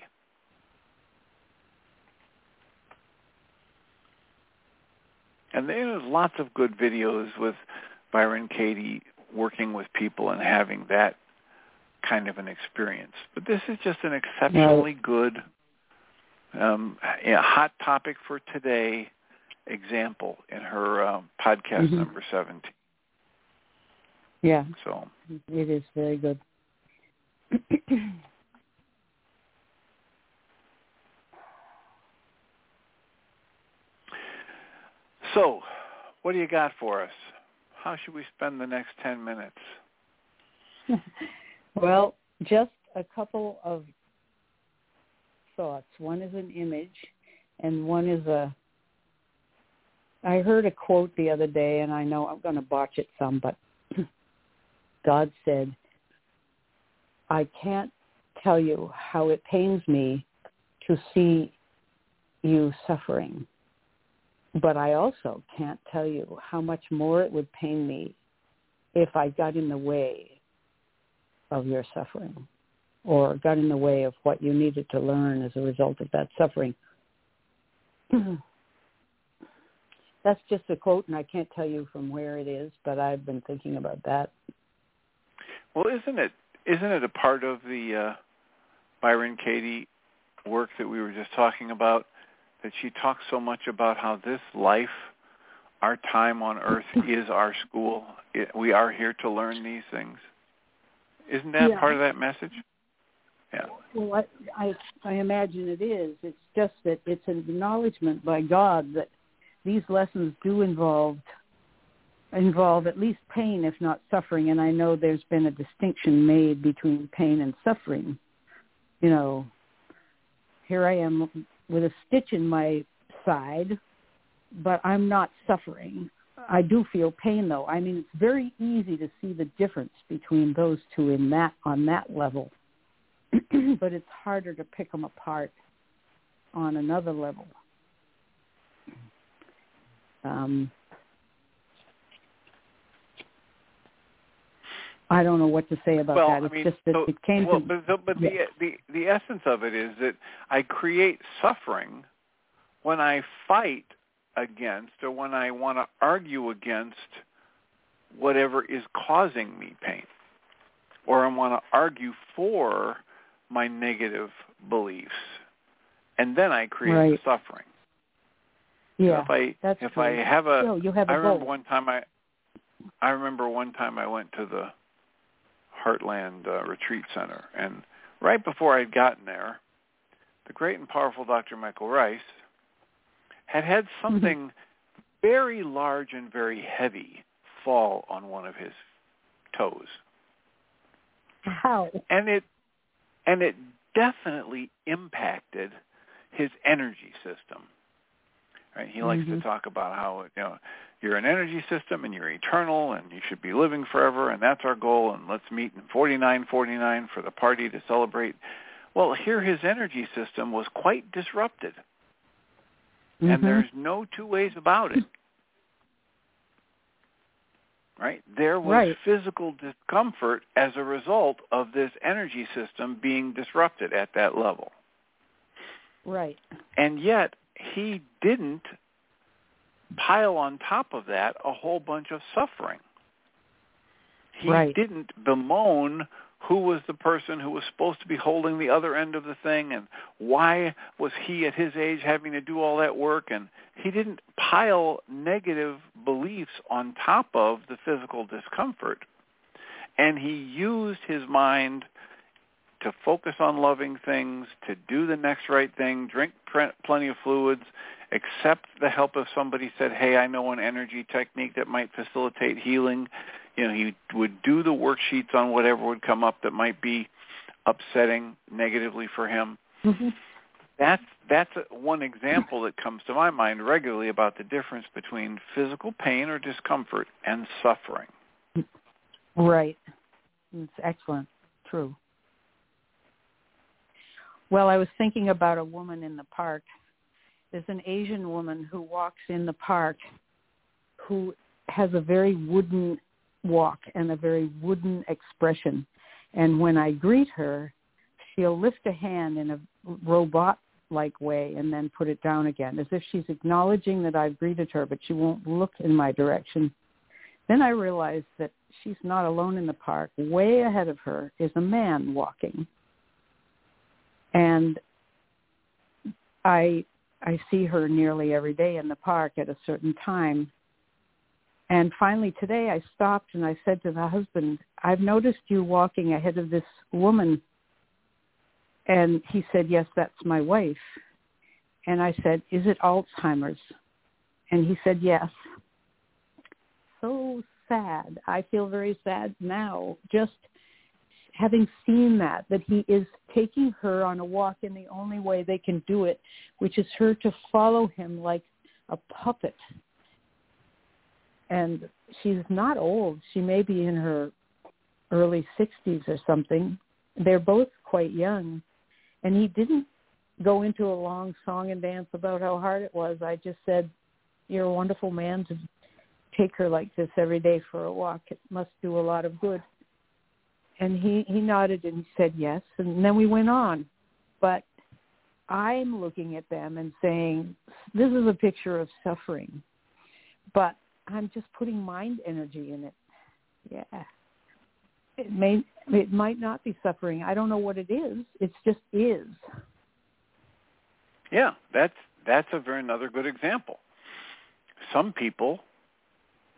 And there's lots of good videos with Byron Katie working with people and having that kind of an experience. But this is just an exceptionally good, um, you know, hot topic for today example in her um, podcast mm-hmm. number seventeen. Yeah, so it is very good. So, what do you got for us? How should we spend the next ten minutes? Well, just a couple of thoughts. One is an image, and one is a... I heard a quote the other day, and I know I'm going to botch it some, but God said, I can't tell you how it pains me to see you suffering. But I also can't tell you how much more it would pain me if I got in the way of your suffering or got in the way of what you needed to learn as a result of that suffering. That's just a quote, and I can't tell you from where it is, but I've been thinking about that. Well, isn't it isn't it a part of the uh, Byron Katie work that we were just talking about, that she talks so much about how this life, our time on earth is our school. It, we are here to learn these things. Isn't that yeah. part of that message? Yeah. Well, I, I I imagine it is. It's just that it's an acknowledgement by God that these lessons do involve involve at least pain, if not suffering. And I know there's been a distinction made between pain and suffering. You know, here I am with a stitch in my side, but I'm not suffering. I do feel pain, though. I mean, it's very easy to see the difference between those two in that on that level. But it's harder to pick them apart on another level. Um, I don't know what to say about well, that. It's I mean, just that so, it came well, to... But, the, but yeah. the, the, the essence of it is that I create suffering when I fight against or when I want to argue against whatever is causing me pain, or I want to argue for my negative beliefs, and then I create right. the suffering. Yeah, you know, if I that's if true. I have a, no, you have a I remember goal. one time I, I remember one time I went to the Heartland uh, Retreat Center, and right before I'd gotten there, the great and powerful Doctor Michael Rice had had something mm-hmm. very large and very heavy fall on one of his toes. How? And it and it definitely impacted his energy system. Right? He likes mm-hmm. to talk about how, you know, you're an energy system and you're eternal and you should be living forever, and that's our goal, and let's meet in forty-nine forty-nine for the party to celebrate. Well, here his energy system was quite disrupted. Mm-hmm. And there's no two ways about it. Right? There was right. physical discomfort as a result of this energy system being disrupted at that level. Right. And yet he didn't pile on top of that a whole bunch of suffering. He right. didn't bemoan who was the person who was supposed to be holding the other end of the thing, and why was he at his age having to do all that work. And he didn't pile negative beliefs on top of the physical discomfort. And he used his mind to focus on loving things, to do the next right thing, drink plenty of fluids, accept the help if somebody said, hey, I know an energy technique that might facilitate healing. You know, he would do the worksheets on whatever would come up that might be upsetting negatively for him. Mm-hmm. That's that's one example that comes to my mind regularly about the difference between physical pain or discomfort and suffering. Right. It's excellent. True. Well, I was thinking about a woman in the park. There's an Asian woman who walks in the park who has a very wooden walk and a very wooden expression. And when I greet her, she'll lift a hand in a robot-like way and then put it down again, as if she's acknowledging that I've greeted her, but she won't look in my direction. Then I realized that she's not alone in the park. Way ahead of her is a man walking. And I I see her nearly every day in the park at a certain time. And finally today I stopped and I said to the husband, I've noticed you walking ahead of this woman. And he said, yes, that's my wife. And I said, is it Alzheimer's? And he said, yes. So sad. I feel very sad now, just having seen that, that he is taking her on a walk in the only way they can do it, which is her to follow him like a puppet. And she's not old. She may be in her early sixties or something. They're both quite young. And he didn't go into a long song and dance about how hard it was. I just said, you're a wonderful man to take her like this every day for a walk. It must do a lot of good. And he, he nodded and said yes, and then we went on. But I'm looking at them and saying, this is a picture of suffering, but I'm just putting mind energy in it. Yeah. It may, it might not be suffering. I don't know what it is. It's just is. Yeah, that's that's a very another good example. Some people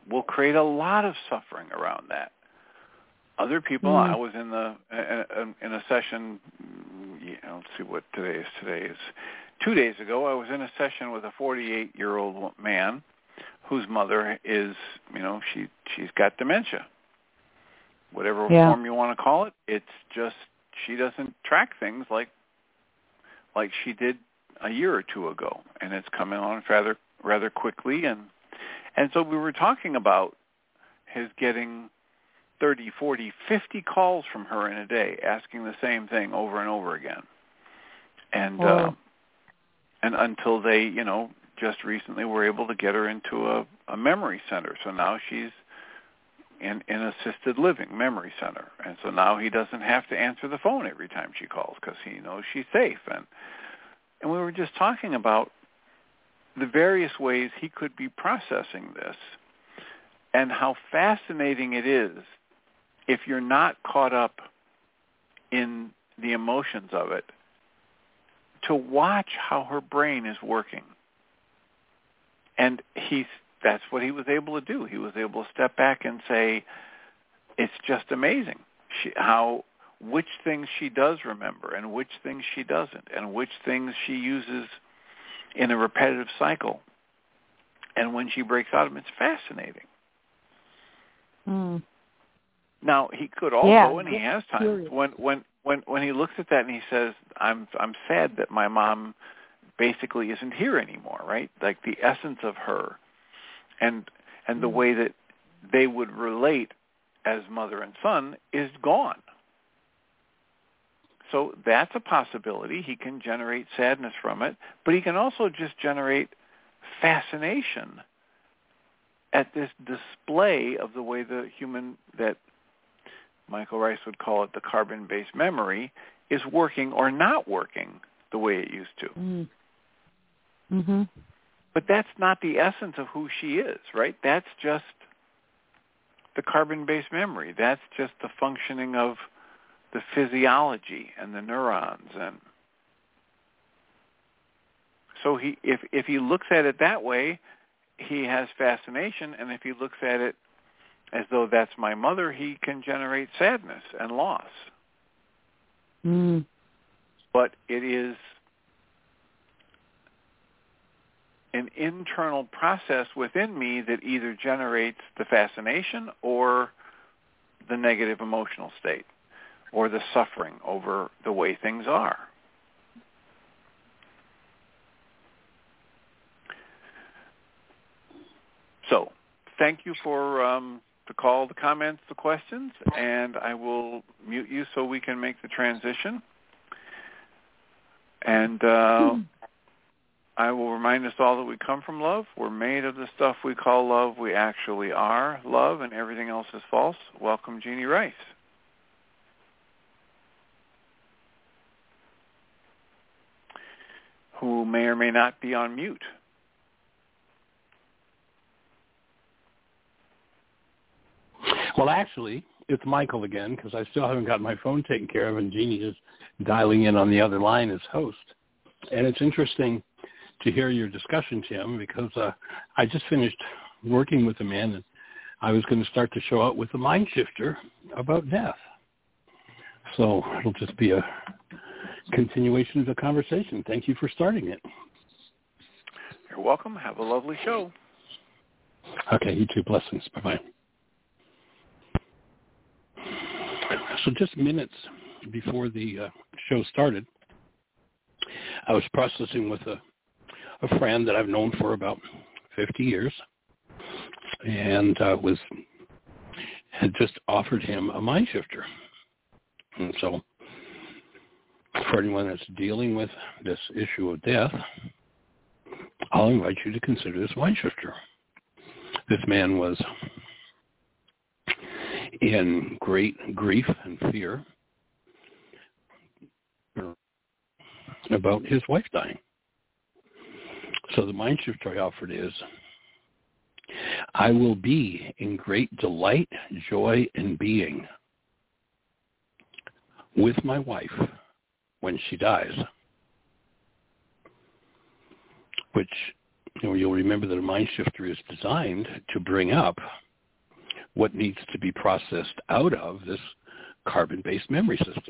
will create a lot of suffering around that. Other people, mm. I was in the in a session, you know, let's see what today is. Today is two days ago. I was in a session with a forty-eight-year-old man whose mother is, you know, she she's got dementia. Whatever yeah. form you want to call it, it's just she doesn't track things like like she did a year or two ago, and it's coming on rather rather quickly. And and so we were talking about his getting thirty, forty, fifty calls from her in a day asking the same thing over and over again. And oh. uh, and until they, you know, just recently were able to get her into a, a memory center. So now she's in in assisted living memory center. And so now he doesn't have to answer the phone every time she calls because he knows she's safe. And and we were just talking about the various ways he could be processing this and how fascinating it is if you're not caught up in the emotions of it, to watch how her brain is working. And he's, that's what he was able to do. He was able to step back and say, it's just amazing she, how which things she does remember and which things she doesn't, and which things she uses in a repetitive cycle. And when she breaks out of them, it's fascinating. Mm. Now, he could also, yeah, and he has times, when, when, when, when he looks at that and he says, I'm I'm sad that my mom basically isn't here anymore, right? Like the essence of her and and the way that they would relate as mother and son is gone. So that's a possibility. He can generate sadness from it, but he can also just generate fascination at this display of the way the human, that Michael Rice would call it the carbon-based memory, is working or not working the way it used to. Mm. Mm-hmm. But that's not the essence of who she is, right? That's just the carbon-based memory. That's just the functioning of the physiology and the neurons. And so he, if if he looks at it that way, he has fascination, and if he looks at it as though that's my mother, he can generate sadness and loss. Mm. But it is an internal process within me that either generates the fascination or the negative emotional state or the suffering over the way things are. So, thank you for um, the call, the comments, the questions, and I will mute you so we can make the transition. And uh, I will remind us all that we come from love. We're made of the stuff we call love. We actually are love, and everything else is false. Welcome, Jeannie Rice. Who may or may not be on mute. Well, actually, it's Michael again, because I still haven't got my phone taken care of, and Jeannie is dialing in on the other line as host. And it's interesting to hear your discussion, Tim, because uh, I just finished working with a man, and I was going to start to show out with a mind shifter about death. So it'll just be a continuation of the conversation. Thank you for starting it. You're welcome. Have a lovely show. Okay, you too. Blessings. Bye-bye. So just minutes before the uh, show started, I was processing with a, a friend that I've known for about fifty years, and uh, was had just offered him a mind shifter. And so for anyone that's dealing with this issue of death, I'll invite you to consider this mind shifter. This man was in great grief and fear about his wife dying. So the mind shifter I offered is, I will be in great delight, joy, and being with my wife when she dies, which you know, you'll remember that a mind shifter is designed to bring up what needs to be processed out of this carbon-based memory system.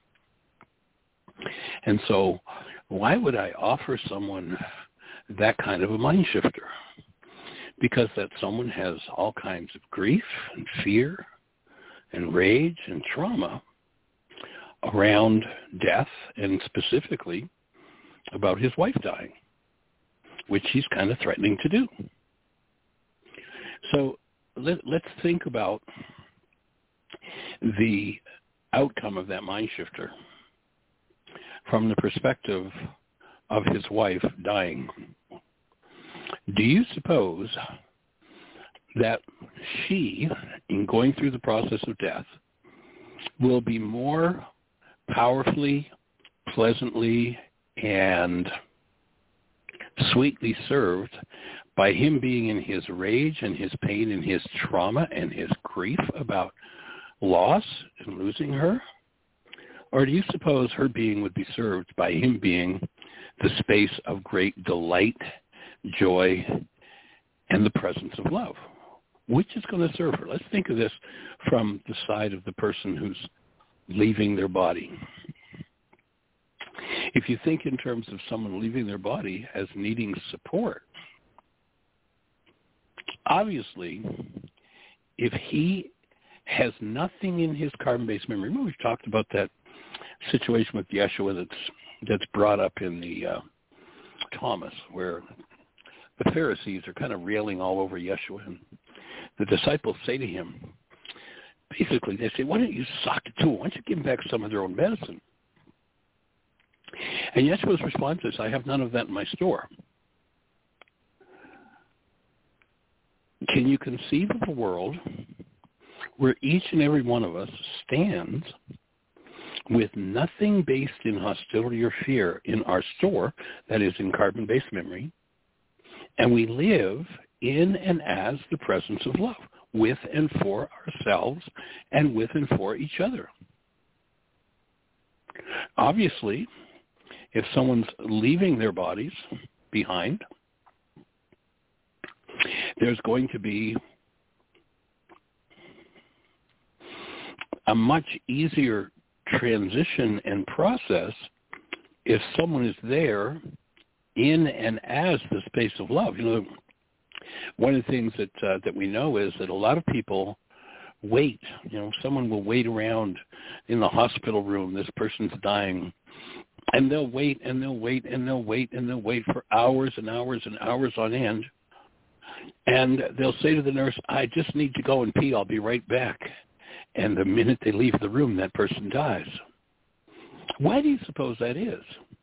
And so why would I offer someone that kind of a mind shifter? Because that someone has all kinds of grief and fear and rage and trauma around death, and specifically about his wife dying, which he's kind of threatening to do. So let, let's think about the outcome of that mind shifter from the perspective of his wife dying. Do you suppose that she, in going through the process of death, will be more powerfully, pleasantly, and sweetly served by him being in his rage and his pain and his trauma and his grief about loss and losing her? Or do you suppose her being would be served by him being the space of great delight, joy, and the presence of love? Which is going to serve her? Let's think of this from the side of the person who's leaving their body. If you think in terms of someone leaving their body as needing support, obviously, if he has nothing in his carbon-based memory, remember we've talked about that situation with Yeshua that's that's brought up in the uh, Thomas, where the Pharisees are kind of railing all over Yeshua, and the disciples say to him, basically, they say, why don't you sock it to them? Why don't you give them back some of their own medicine? And Yeshua's response is, I have none of that in my store. Can you conceive of a world where each and every one of us stands with nothing based in hostility or fear in our store, that is in carbon-based memory, and we live in and as the presence of love, with and for ourselves and with and for each other? Obviously, if someone's leaving their bodies behind, there's going to be a much easier transition and process if someone is there in and as the space of love. You know, one of the things that uh, that we know is that a lot of people wait. You know, someone will wait around in the hospital room. This person's dying, and they'll wait and they'll wait and they'll wait and they'll wait for hours and hours and hours on end. And they'll say to the nurse, I just need to go and pee. I'll be right back. And the minute they leave the room, that person dies. Why do you suppose that is?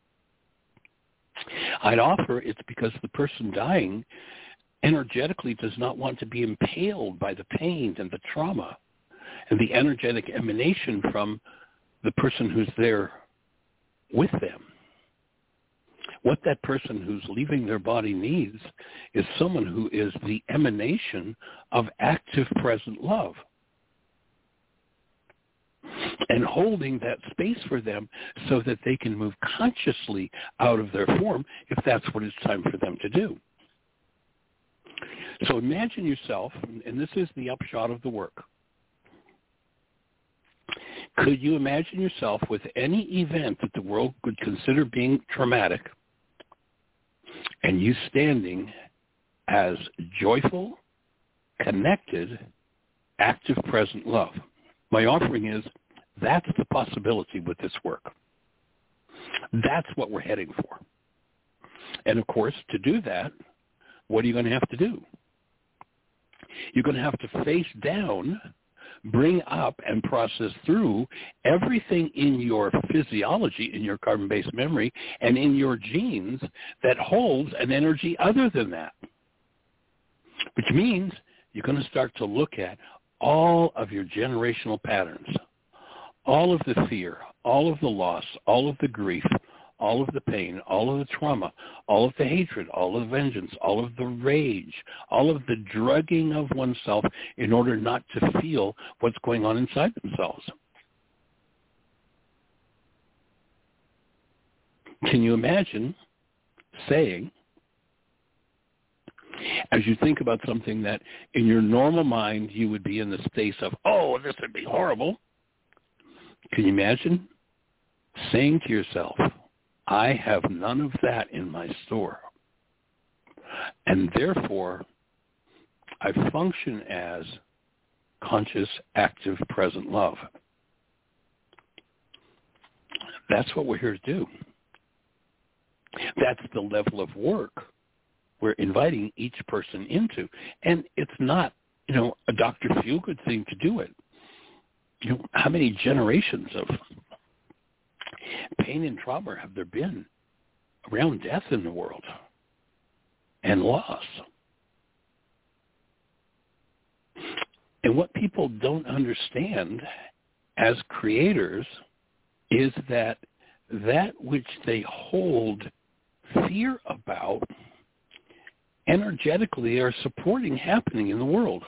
I'd offer it's because the person dying energetically does not want to be impaled by the pain and the trauma and the energetic emanation from the person who's there with them. What that person who's leaving their body needs is someone who is the emanation of active present love, and holding that space for them so that they can move consciously out of their form if that's what it's time for them to do. So imagine yourself, and this is the upshot of the work. Could you imagine yourself with any event that the world would consider being traumatic, and you standing as joyful, connected, active, present love? My offering is, that's the possibility with this work. That's what we're heading for. And of course, to do that, what are you going to have to do? You're going to have to face down, bring up, and process through everything in your physiology, in your carbon-based memory, and in your genes that holds an energy other than that. Which means you're going to start to look at all of your generational patterns, all of the fear, all of the loss, all of the grief, all of the pain, all of the trauma, all of the hatred, all of the vengeance, all of the rage, all of the drugging of oneself in order not to feel what's going on inside themselves. Can you imagine saying, As you think about something that in your normal mind you would be in the space of, oh, this would be horrible, can you imagine saying to yourself, I have none of that in my store, and therefore I function as conscious, active, present love. That's what we're here to do. That's the level of work we're inviting each person into. And it's not, you know, a Doctor Feelgood thing to do it. You know, how many generations of pain and trauma have there been around death in the world and loss? And what people don't understand as creators is that that which they hold fear about energetically are supporting happening in the world.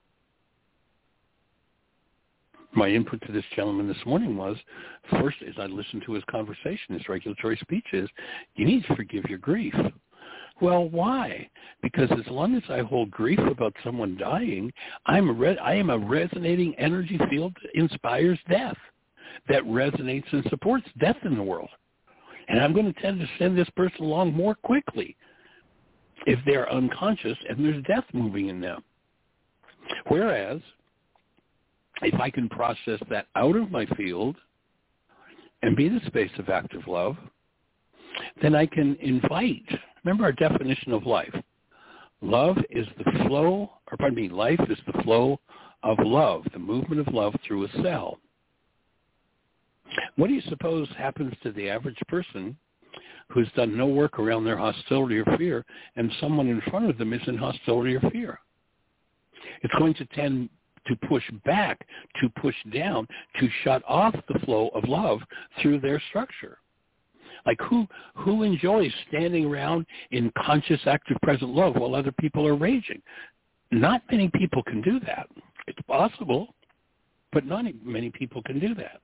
My input to this gentleman this morning was, first, as I listened to his conversation, his regulatory speech is, you need to forgive your grief. Well, why? Because as long as I hold grief about someone dying, I'm a re- I am a resonating energy field that inspires death, that resonates and supports death in the world. And I'm going to tend to send this person along more quickly if they're unconscious and there's death moving in them. Whereas, if I can process that out of my field and be the space of active love, then I can invite. Remember our definition of life. Love is the flow, or pardon me, life is the flow of love, the movement of love through a cell. What do you suppose happens to the average person who's done no work around their hostility or fear, and someone in front of them is in hostility or fear? It's going to tend to push back, to push down, to shut off the flow of love through their structure. Like who who enjoys standing around in conscious, active, present love while other people are raging? Not many people can do that. It's possible, but not many people can do that.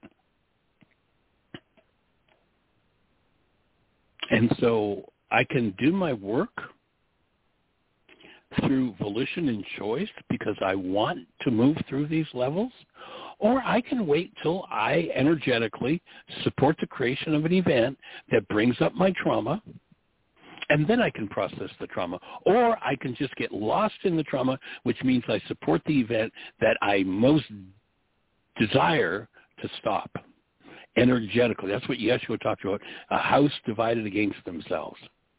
And so I can do my work through volition and choice because I want to move through these levels, or I can wait till I energetically support the creation of an event that brings up my trauma, and then I can process the trauma. Or I can just get lost in the trauma, which means I support the event that I most desire to stop. Energetically. That's what Yeshua talked about, a house divided against themselves.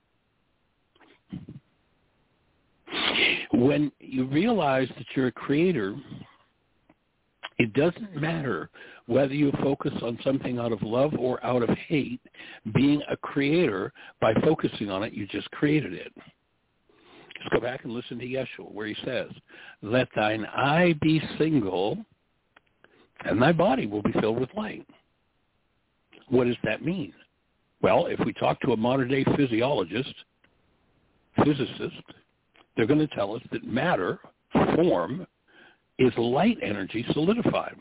When you realize that you're a creator, it doesn't matter whether you focus on something out of love or out of hate. Being a creator, by focusing on it, you just created it. Just go back and listen to Yeshua, where he says, let thine eye be single, and thy body will be filled with light. What does that mean? Well, if we talk to a modern-day physiologist, physicist, they're going to tell us that matter, form, is light energy solidified.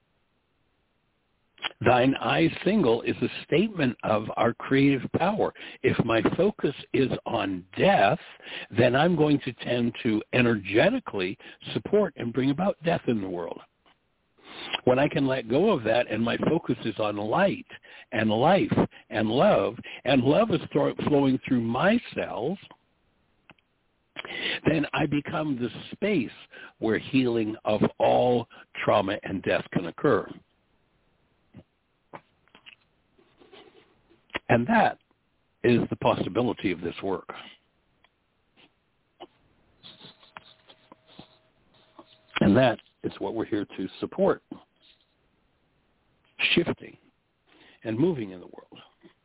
Thine eye single is a statement of our creative power. If my focus is on death, then I'm going to tend to energetically support and bring about death in the world. When I can let go of that and my focus is on light and life and love, and love is th- flowing through my cells, then I become the space where healing of all trauma and death can occur. And that is the possibility of this work. And that is what we're here to support. Shifting and moving in the world.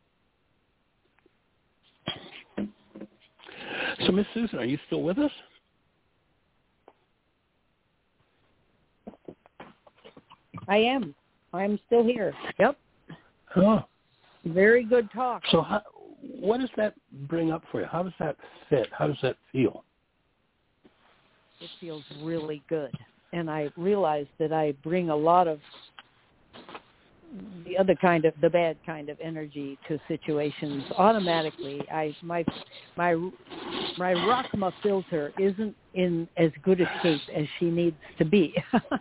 So, Miss Susan, are you still with us? I am. I'm still here. Yep. Oh. Very good talk. So how, what does that bring up for you? How does that fit? How does that feel? It feels really good. And I realize that I bring a lot of the other kind of, the bad kind of energy to situations, automatically, I my my my Rachma filter isn't in as good a shape as she needs to be.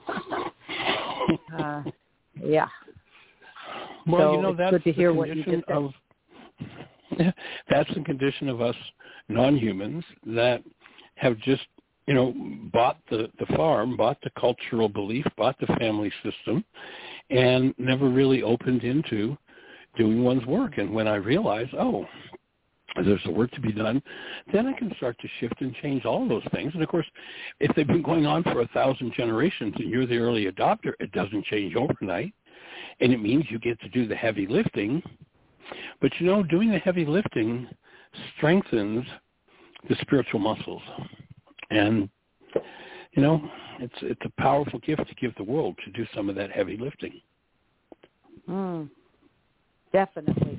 uh, yeah. Well, so you know, it's that's good to hear the what you condition just said. of that's the condition of us non-humans that have just, you know, bought the, the farm, bought the cultural belief, bought the family system, and never really opened into doing one's work. And when I realize, oh, there's a work to be done, then I can start to shift and change all of those things. And, of course, if they've been going on for a thousand generations and you're the early adopter, it doesn't change overnight. And it means you get to do the heavy lifting. But, you know, doing the heavy lifting strengthens the spiritual muscles. And, you know, it's it's a powerful gift to give the world to do some of that heavy lifting. Mm, definitely.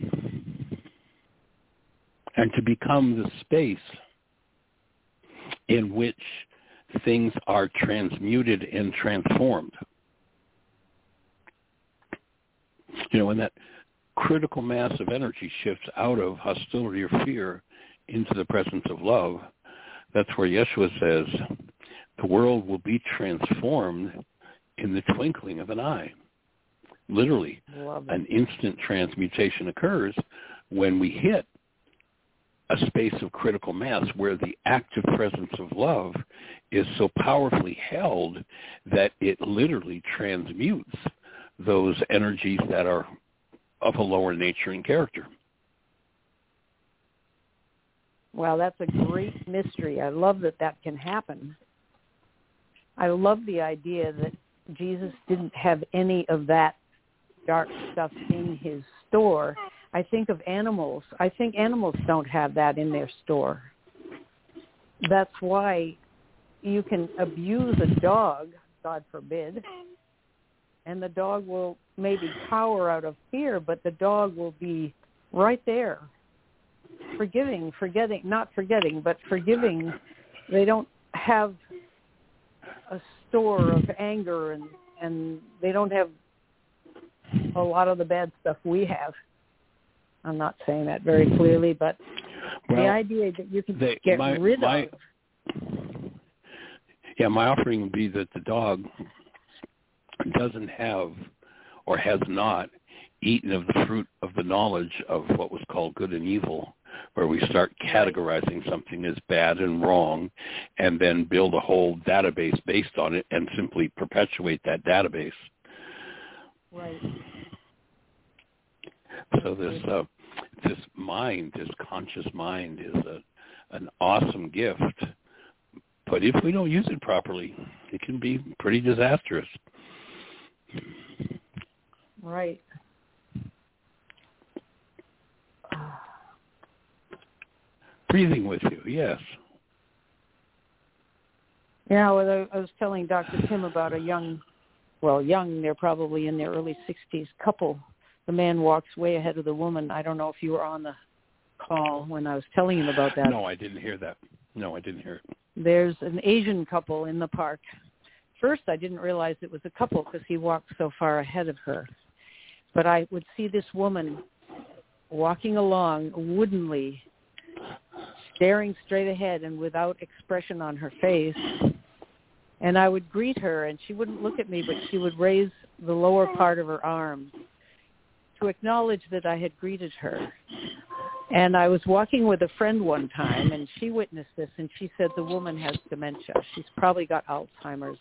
And to become the space in which things are transmuted and transformed. You know, when that critical mass of energy shifts out of hostility or fear into the presence of love, that's where Yeshua says the world will be transformed in the twinkling of an eye. Literally, an instant transmutation occurs when we hit a space of critical mass where the active presence of love is so powerfully held that it literally transmutes those energies that are of a lower nature and character. Well, that's a great mystery. I love that that can happen. I love the idea that Jesus didn't have any of that dark stuff in his store. I think of animals. I think animals don't have that in their store. That's why you can abuse a dog, God forbid, and the dog will maybe cower out of fear, but the dog will be right there, forgiving, forgetting, not forgetting, but forgiving. They don't have a store of anger, and, and they don't have a lot of the bad stuff we have. I'm not saying that very clearly, but well, the idea that you can they, get my, rid my, of. Yeah, my offering would be that the dog doesn't have or has not eaten of the fruit of the knowledge of what was called good and evil, where we start categorizing something as bad and wrong and then build a whole database based on it and simply perpetuate that database. Right. So this uh, this mind, this conscious mind, is a, an awesome gift. But if we don't use it properly, it can be pretty disastrous. Right. Breathing with you, yes. Yeah, well, I was telling Doctor Tim about a young, well, young, they're probably in their early sixties couple. The man walks way ahead of the woman. I don't know if you were on the call when I was telling him about that. No, I didn't hear that. No, I didn't hear it. There's an Asian couple in the park. First, I didn't realize it was a couple because he walked so far ahead of her. But I would see this woman walking along woodenly, staring straight ahead and without expression on her face. And I would greet her, and she wouldn't look at me, but she would raise the lower part of her arm to acknowledge that I had greeted her. And I was walking with a friend one time, and she witnessed this, and she said the woman has dementia. She's probably got Alzheimer's.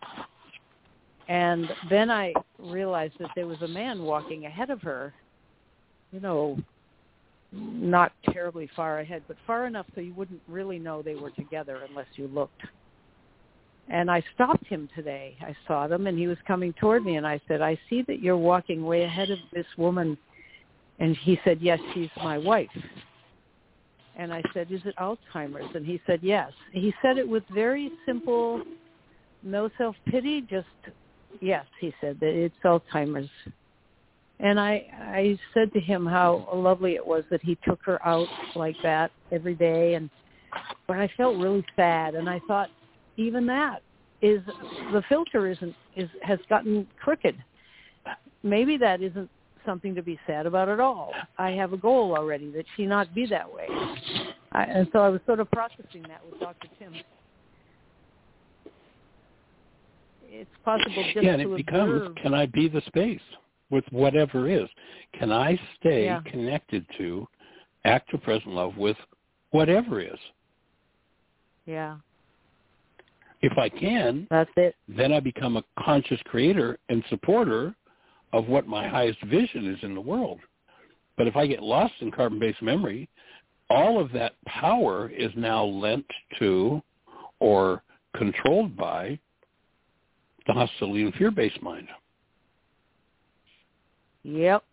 And then I realized that there was a man walking ahead of her, you know, not terribly far ahead, but far enough so you wouldn't really know they were together unless you looked. And I stopped him today. I saw them, and he was coming toward me, and I said, I see that you're walking way ahead of this woman. And he said, yes, she's my wife. And I said, is it Alzheimer's? And he said, yes. He said it with very simple, no self-pity, just, yes, he said, that it's Alzheimer's. And I, I said to him how lovely it was that he took her out like that every day. And but I felt really sad, and I thought, even that is, the filter isn't, is, has gotten crooked. maybe that isn't something to be sad about at all. I have a goal already that she not be that way. I, and so I was sort of processing that with Doctor Tim. It's possible just yeah, and to it becomes, observe. Can I be the space with whatever is? Can I stay yeah. connected to active present love with whatever is? Yeah. If I can, that's it. Then I become a conscious creator and supporter of what my highest vision is in the world. But if I get lost in carbon-based memory, all of that power is now lent to or controlled by the hostility and fear-based mind. Yep.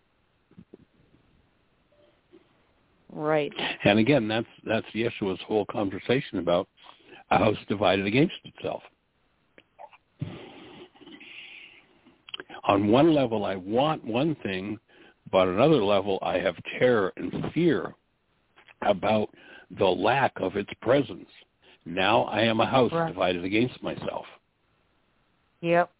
Right. And again, that's that's Yeshua's whole conversation about a house divided against itself. On one level, I want one thing, but on another level, I have terror and fear about the lack of its presence. Now I am a house right. divided against myself. Yep.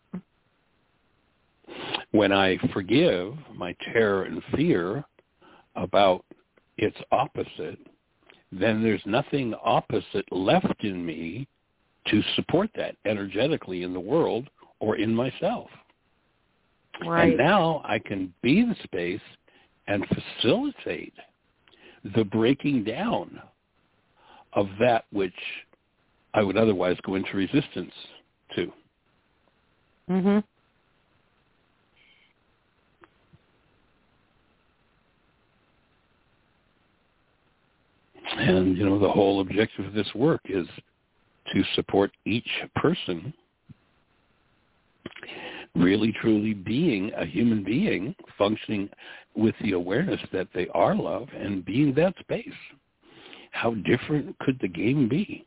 When I forgive my terror and fear about its opposite, then there's nothing opposite left in me to support that energetically in the world or in myself. Right. And now I can be the space and facilitate the breaking down of that which I would otherwise go into resistance to. Mm-hmm. And, you know, the whole objective of this work is to support each person really, truly being a human being, functioning with the awareness that they are love and being that space. How different could the game be?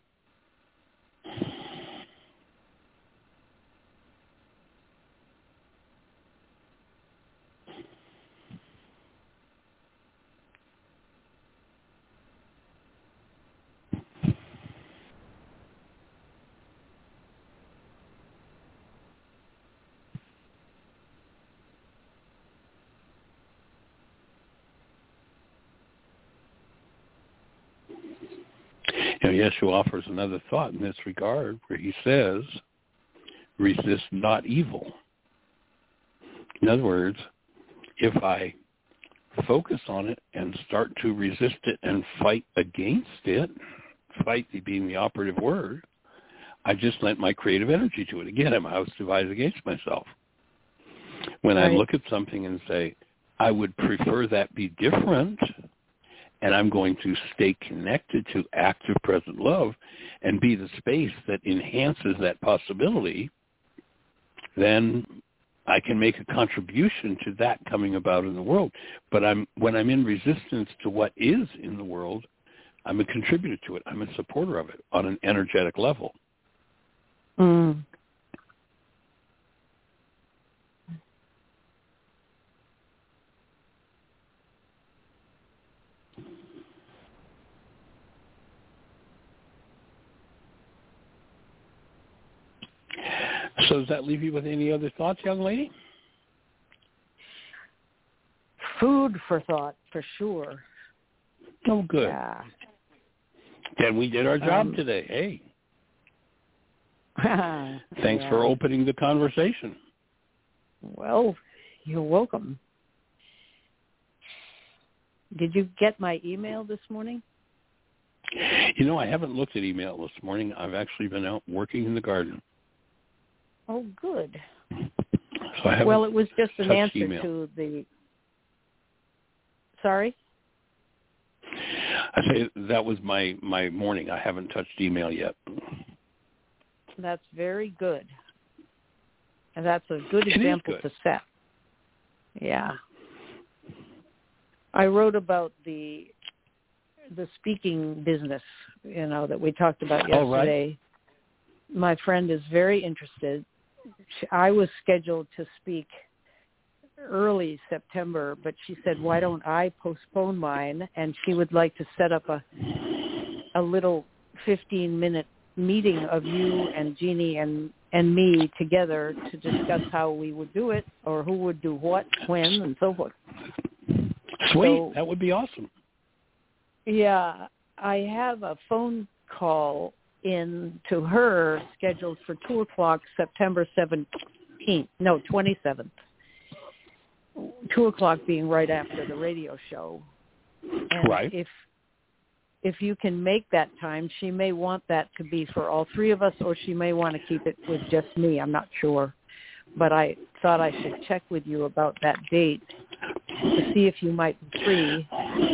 You know, Yeshua offers another thought in this regard where he says, resist not evil. In other words, if I focus on it and start to resist it and fight against it, fight being the operative word, I just lent my creative energy to it. Again, I'm a house divided against myself. When right. I look at something and say, I would prefer that be different, and I'm going to stay connected to active present love and be the space that enhances that possibility, then I can make a contribution to that coming about in the world. But I'm when I'm in resistance to what is in the world, I'm a contributor to it. I'm a supporter of it on an energetic level. Mm. So does that leave you with any other thoughts, young lady? Food for thought, for sure. Oh, good. Yeah. Then we did our job um, today. Hey. Thanks yeah. for opening the conversation. Well, you're welcome. Did you get my email this morning? You know, I haven't looked at email this morning. I've actually been out working in the garden. Oh, good. So I haven't well, it was just an answer email. to the... Sorry? I say that was my, my morning. I haven't touched email yet. That's very good. And that's a good it example good. to set. Yeah. I wrote about the the speaking business, you know, that we talked about yesterday. Oh, right. My friend is very interested. I was scheduled to speak early September, but she said, why don't I postpone mine? And she would like to set up a a little fifteen-minute meeting of you and Jeannie and and me together to discuss how we would do it or who would do what, when, and so forth. Sweet. So, that would be awesome. Yeah, I have a phone call in to her scheduled for two o'clock September seventeenth, no, twenty-seventh. two o'clock being right after the radio show. And right. if if you can make that time, she may want that to be for all three of us, or she may want to keep it with just me. I'm not sure. But I thought I should check with you about that date to see if you might be free.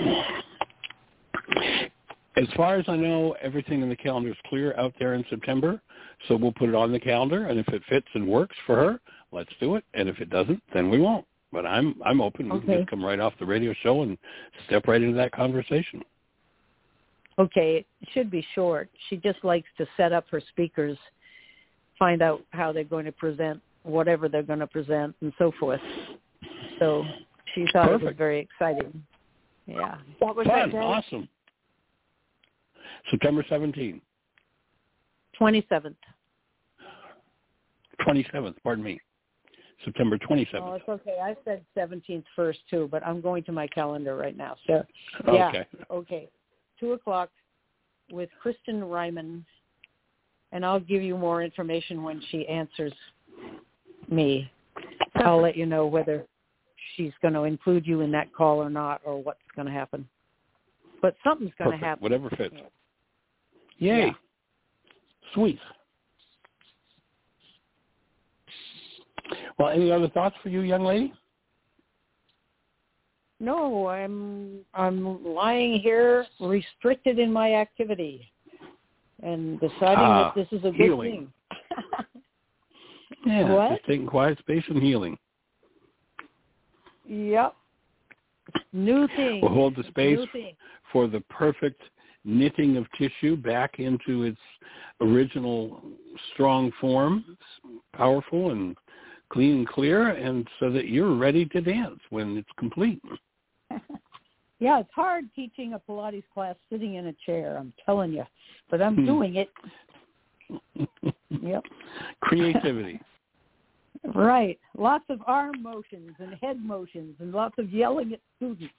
As far as I know, everything in the calendar is clear out there in September, so we'll put it on the calendar, and if it fits and works for her, let's do it, and if it doesn't, then we won't. But I'm I'm open. We okay. can just come right off the radio show and step right into that conversation. Okay, it should be short. She just likes to set up her speakers, find out how they're going to present whatever they're going to present, and so forth. So she thought Perfect. It was very exciting. Yeah. What was Fun. that day? Awesome. September seventeenth. twenty-seventh. twenty-seventh, pardon me. September twenty-seventh. Oh, it's okay. I said seventeenth first, too, but I'm going to my calendar right now. So, yeah. Okay. Okay. two o'clock with Kristen Ryman, and I'll give you more information when she answers me. I'll let you know whether she's going to include you in that call or not, or what's going to happen. But something's going to happen. Whatever fits. Yay. Yeah. Sweet. Well, any other thoughts for you, young lady? No, I'm I'm lying here restricted in my activity and deciding ah, that this is a good healing. thing. Yeah, what? Just taking quiet space and healing. Yep. New thing. We'll hold the space thing. for the perfect knitting of tissue back into its original strong form. It's powerful and clean and clear, and so that you're ready to dance when it's complete. Yeah, it's hard teaching a Pilates class sitting in a chair, I'm telling you. But I'm Hmm. doing it. Yep. Creativity. Right. Lots of arm motions and head motions and lots of yelling at students.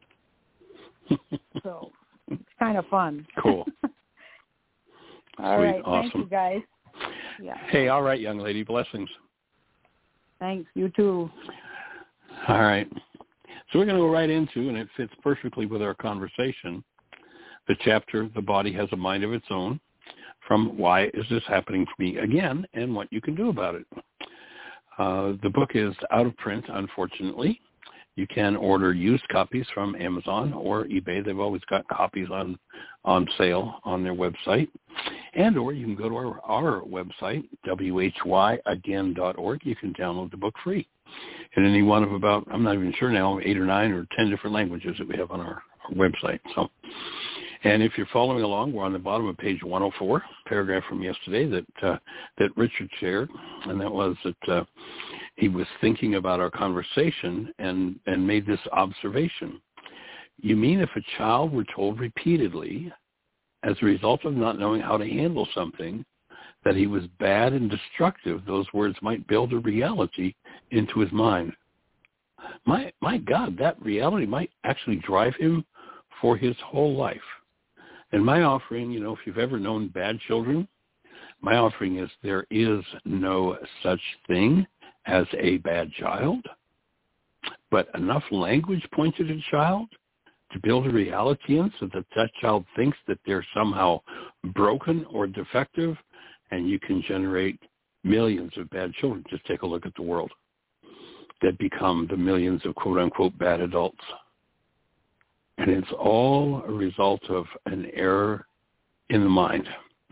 So it's kind of fun. Cool. All Sweet. right. Awesome. Thank you, guys. Yeah. Hey, all right, young lady. Blessings. Thanks. You too. All right. So we're going to go right into, and it fits perfectly with our conversation, the chapter, The Body Has a Mind of Its Own, from Why Is This Happening to Me Again, and What You Can Do About It. Uh, the book is out of print, unfortunately. You can order used copies from Amazon or eBay. They've always got copies on, on sale on their website. And or you can go to our, our website, W H Y again dot org. You can download the book free in any one of about, I'm not even sure now, eight or nine or ten different languages that we have on our, our website. So, and if you're following along, we're on the bottom of page one oh four, paragraph from yesterday that uh, that Richard shared, and that was that uh, he was thinking about our conversation and, and made this observation. You mean if a child were told repeatedly, as a result of not knowing how to handle something, that he was bad and destructive, those words might build a reality into his mind. My my God, that reality might actually drive him for his whole life. And my offering, you know, if you've ever known bad children, my offering is there is no such thing as a bad child, but enough language pointed at a child to build a reality in so that that child thinks that they're somehow broken or defective, and you can generate millions of bad children. Just take a look at the world that become the millions of quote-unquote bad adults. And it's all a result of an error in the mind.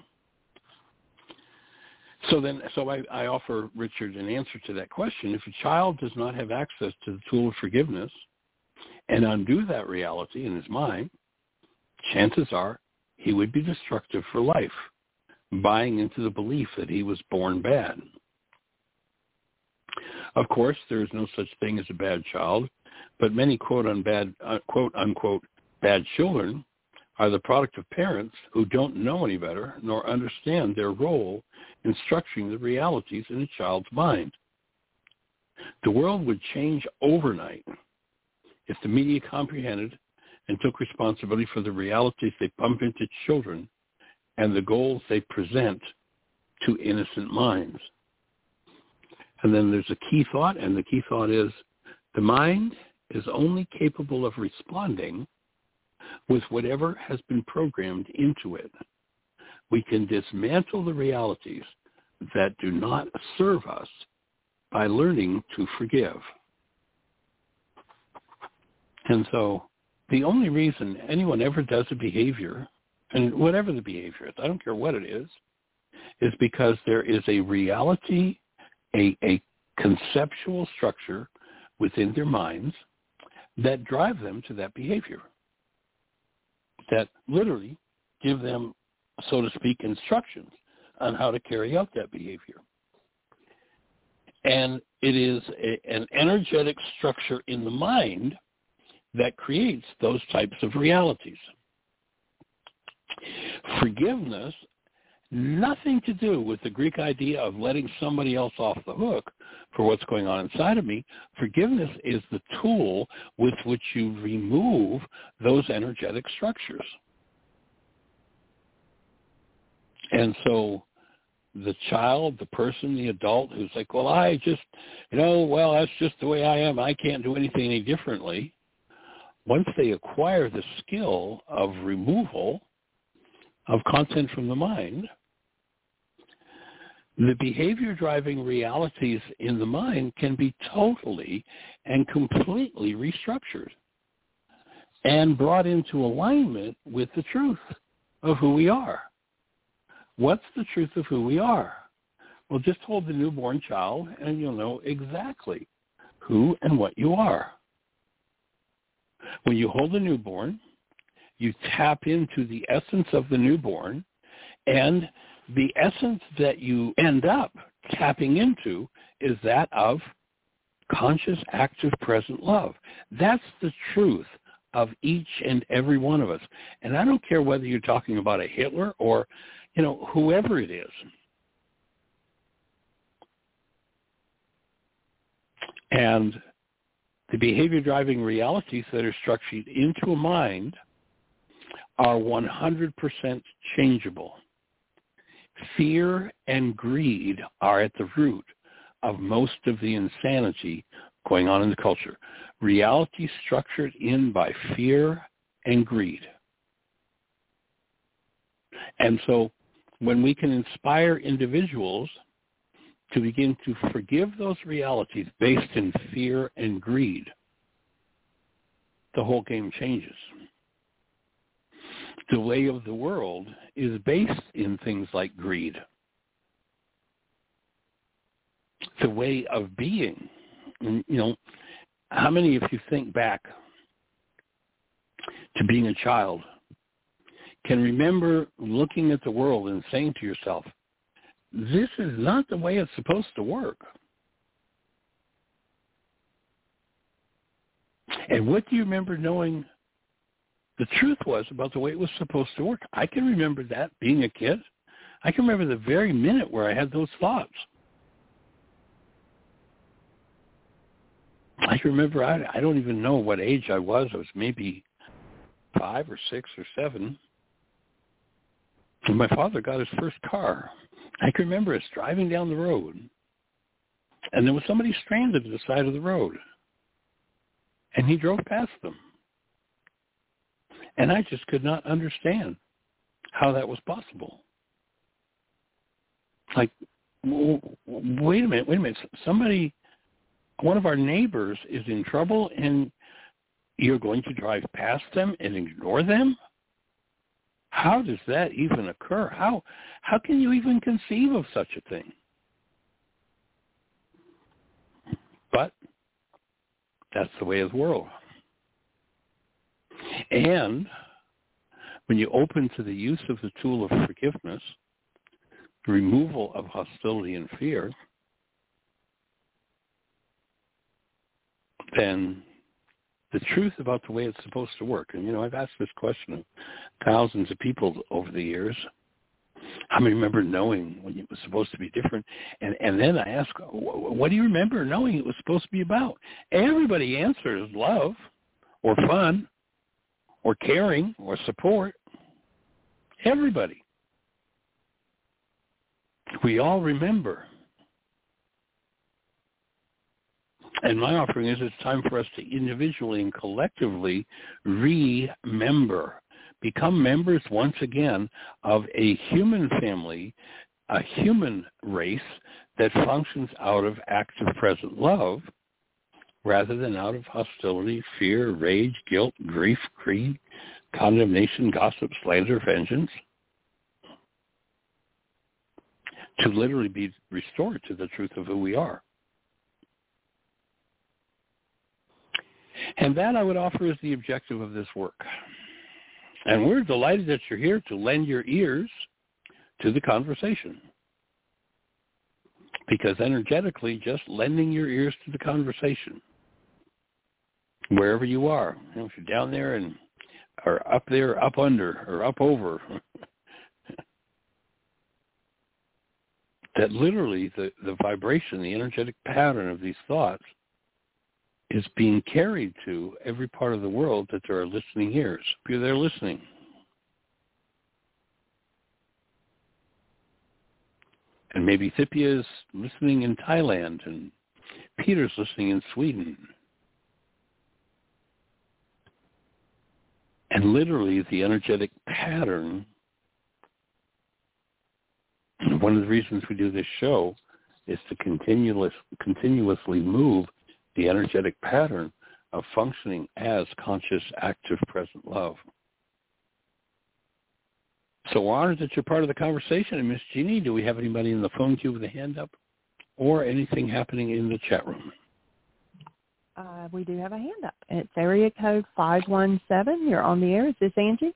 So then, so I, I offer Richard an answer to that question. If a child does not have access to the tool of forgiveness and undo that reality in his mind, chances are he would be destructive for life, buying into the belief that he was born bad. Of course, there is no such thing as a bad child, but many quote unbad, uh, quote unquote bad children are the product of parents who don't know any better nor understand their role in structuring the realities in a child's mind. The world would change overnight if the media comprehended and took responsibility for the realities they pump into children and the goals they present to innocent minds. And then there's a key thought, and the key thought is the mind is only capable of responding with whatever has been programmed into it. We can dismantle the realities that do not serve us by learning to forgive. And so the only reason anyone ever does a behavior, and whatever the behavior is, I don't care what it is, is because there is a reality, a, a conceptual structure within their minds that drive them to that behavior, that literally give them, so to speak, instructions on how to carry out that behavior. And it is a, an energetic structure in the mind that creates those types of realities. Forgiveness, nothing to do with the Greek idea of letting somebody else off the hook for what's going on inside of me. Forgiveness is the tool with which you remove those energetic structures. And so the child, the person, the adult who's like, well, I just, you know, well, that's just the way I am. I can't do anything any differently. Once they acquire the skill of removal of content from the mind, the behavior-driving realities in the mind can be totally and completely restructured and brought into alignment with the truth of who we are. What's the truth of who we are? Well, just hold the newborn child and you'll know exactly who and what you are. When you hold a newborn, you tap into the essence of the newborn, and the essence that you end up tapping into is that of conscious, active, present love. That's the truth of each and every one of us. And I don't care whether you're talking about a Hitler or, you know, whoever it is. And the behavior-driving realities that are structured into a mind are one hundred percent changeable. Fear and greed are at the root of most of the insanity going on in the culture. Reality structured in by fear and greed. And so when we can inspire individuals to begin to forgive those realities based in fear and greed, the whole game changes. The way of the world is based in things like greed. The way of being, you know, how many of you think back to being a child can remember looking at the world and saying to yourself, this is not the way it's supposed to work? And what do you remember knowing the truth was about the way it was supposed to work? I can remember that being a kid. I can remember the very minute where I had those thoughts. I can remember, I, I don't even know what age I was. I was maybe five or six or seven. And my father got his first car. I can remember us driving down the road, and there was somebody stranded at the side of the road, and he drove past them. And I just could not understand how that was possible. Like, w- w- wait a minute, wait a minute. Somebody, one of our neighbors is in trouble, and you're going to drive past them and ignore them? How does that even occur? How how can you even conceive of such a thing? But that's the way of the world. And when you open to the use of the tool of forgiveness, the removal of hostility and fear, then the truth about the way it's supposed to work. And, you know, I've asked this question of thousands of people over the years. I remember knowing when it was supposed to be different. And, and then I ask, what do you remember knowing it was supposed to be about? Everybody answers love or fun or caring or support. Everybody. We all remember. And my offering is it's time for us to individually and collectively remember, become members once again of a human family, a human race that functions out of active present love rather than out of hostility, fear, rage, guilt, grief, greed, condemnation, gossip, slander, vengeance, to literally be restored to the truth of who we are. And that I would offer is the objective of this work. And we're delighted that you're here to lend your ears to the conversation. Because energetically, just lending your ears to the conversation, wherever you are, you know, if you're down there and or up there, up under, or up over, that literally the, the vibration, the energetic pattern of these thoughts is being carried to every part of the world that there are listening ears. They're listening. And maybe Thipia is listening in Thailand, and Peter's listening in Sweden. And literally the energetic pattern, one of the reasons we do this show is to continuous, continuously move the energetic pattern of functioning as conscious, active, present love. So honored that you're part of the conversation. And Miss Jeannie, do we have anybody in the phone queue with a hand up or anything happening in the chat room? Uh, we do have a hand up. It's area code five one seven. You're on the air. Is this Angie?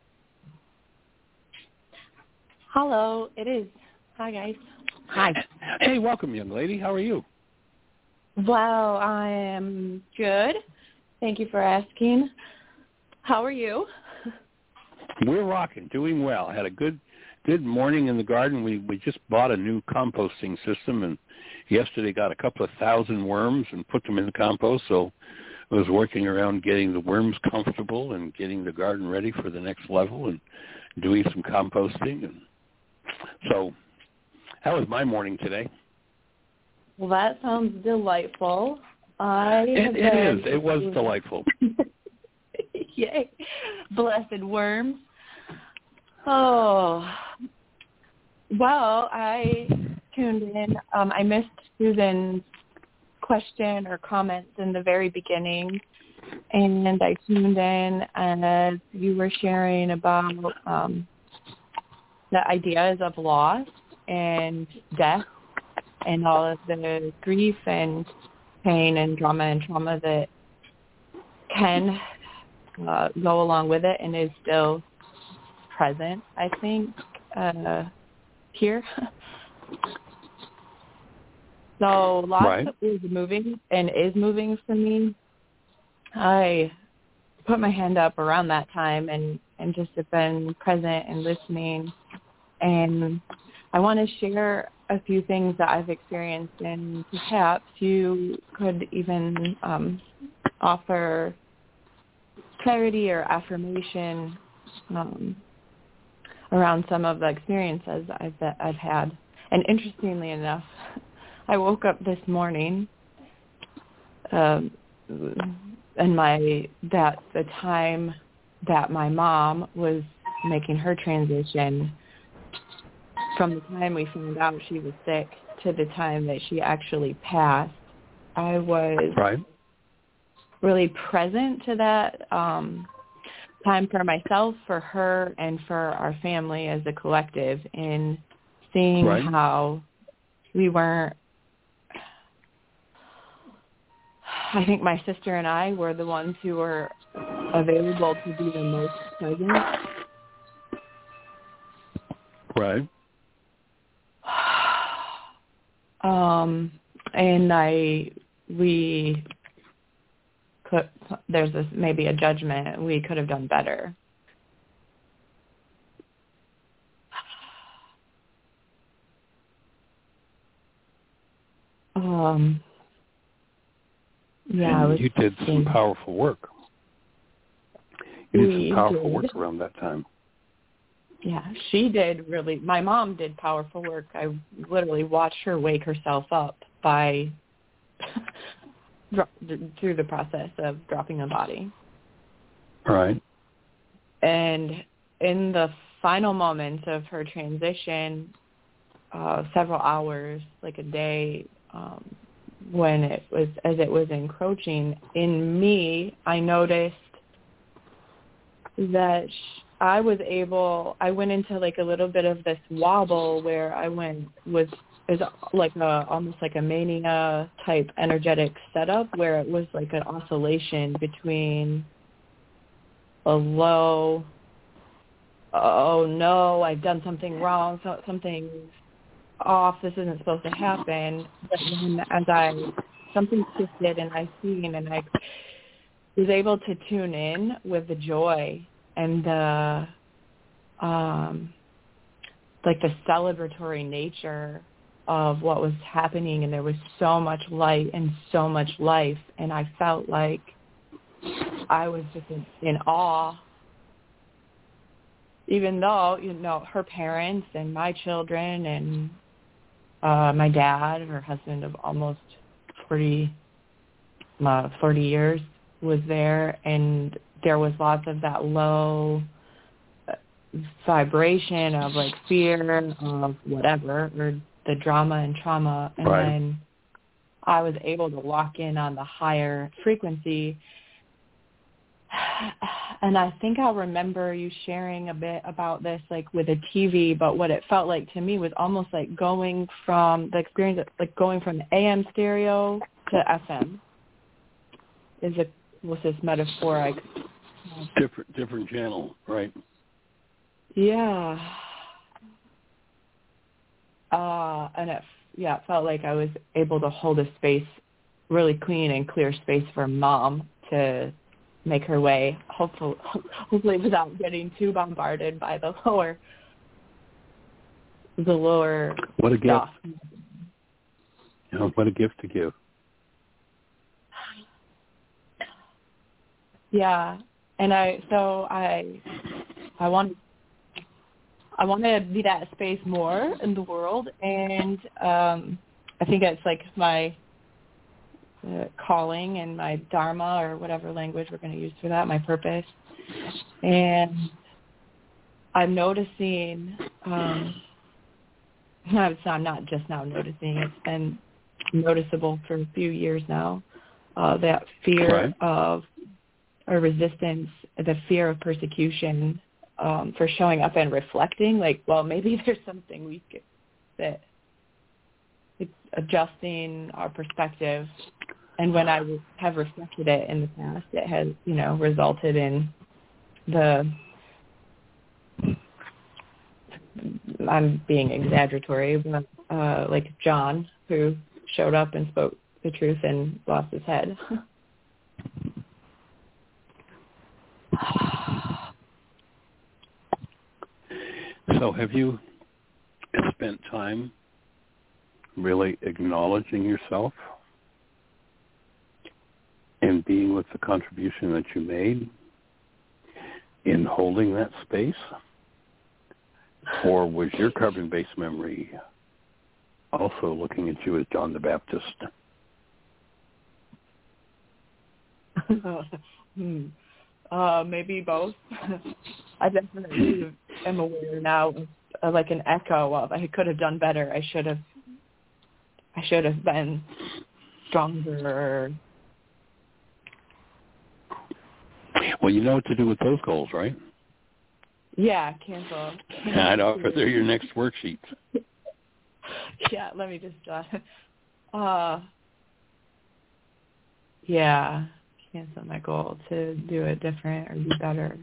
Hello, it is. Hi, guys. Hi. Hey, welcome, young lady. How are you? Well, I am good. Thank you for asking. How are you? We're rocking, doing well. Had a good good morning in the garden. We we just bought a new composting system, and yesterday got a couple of thousand worms and put them in the compost. So I was working around getting the worms comfortable and getting the garden ready for the next level and doing some composting. And so that was my morning today. Well, that sounds delightful. I It, it been... is. It was delightful. Yay. Blessed worms. Oh. Well, I tuned in. Um, I missed Susan's question or comments in the very beginning, and I tuned in as you were sharing about um, the ideas of loss and death and all of the grief and pain and drama and trauma that can uh, go along with it and is still present, I think, uh, here. So loss right. is moving and is moving for me. I put my hand up around that time and, and just have been present and listening. And I want to share a few things that I've experienced, and perhaps you could even um, offer clarity or affirmation um, around some of the experiences I've, that I've had. And interestingly enough, I woke up this morning um, and my that the time that my mom was making her transition, from the time we found out she was sick to the time that she actually passed, I was right. really present to that um, time for myself, for her, and for our family as a collective, in seeing right. how we weren't, I think my sister and I were the ones who were available to be the most present. Right. Um, and I, we could, there's this maybe a judgment. We could have done better. Um, yeah, and was, you did some powerful work. You did some powerful did. work around that time. Yeah, she did really. My mom did powerful work. I literally watched her wake herself up by through the process of dropping a body. Right. And in the final moments of her transition, uh, several hours, like a day, um, when it was as it was encroaching in me, I noticed that sh- I was able, I went into like a little bit of this wobble where I went was is like a almost like a mania type energetic setup where it was like an oscillation between a low, oh no, I've done something wrong, so something's off, this isn't supposed to happen. But then as I, something shifted and I seen and I was able to tune in with the joy and the um like the celebratory nature of what was happening, and there was so much light and so much life, and I felt like I was just in, in awe, even though, you know, her parents and my children and uh my dad, her husband of almost forty uh, forty years was there, and there was lots of that low vibration of like fear of whatever, or the drama and trauma. And right. then I was able to lock in on the higher frequency. And I think I'll remember you sharing a bit about this, like with a T V, but what it felt like to me was almost like going from the experience, of, like going from A M stereo to F M. Is it, was this metaphor I could... Different, different channel, right? Yeah. Uh, and it, yeah, it felt like I was able to hold a space, really clean and clear space for Mom to make her way, hopefully, hopefully without getting too bombarded by the lower, the lower What a stuff. gift! You know, what a gift to give. Yeah, and I so I I want I want to be that space more in the world, and um, I think it's like my uh, calling and my dharma, or whatever language we're going to use for that, my purpose. And I'm noticing, um, I'm not just now noticing, it's been noticeable for a few years now, uh, that fear right. of or resistance, the fear of persecution um, for showing up and reflecting, like, well, maybe there's something we could, that it's adjusting our perspective. And when I have reflected it in the past, it has, you know, resulted in the, I'm being exaggeratory, but uh, like John, who showed up and spoke the truth and lost his head. So have you spent time really acknowledging yourself and being with the contribution that you made in holding that space? Or was your carbon-based memory also looking at you as John the Baptist? hmm. Uh, maybe both. I definitely am aware now of, of like an echo of I could have done better. I should have. I should have been stronger. Well, you know what to do with those goals, right? Yeah, cancel. cancel. I'd offer they're your next worksheets. Yeah, let me just. Uh, uh, yeah. Cancel my goal to do it different or be better.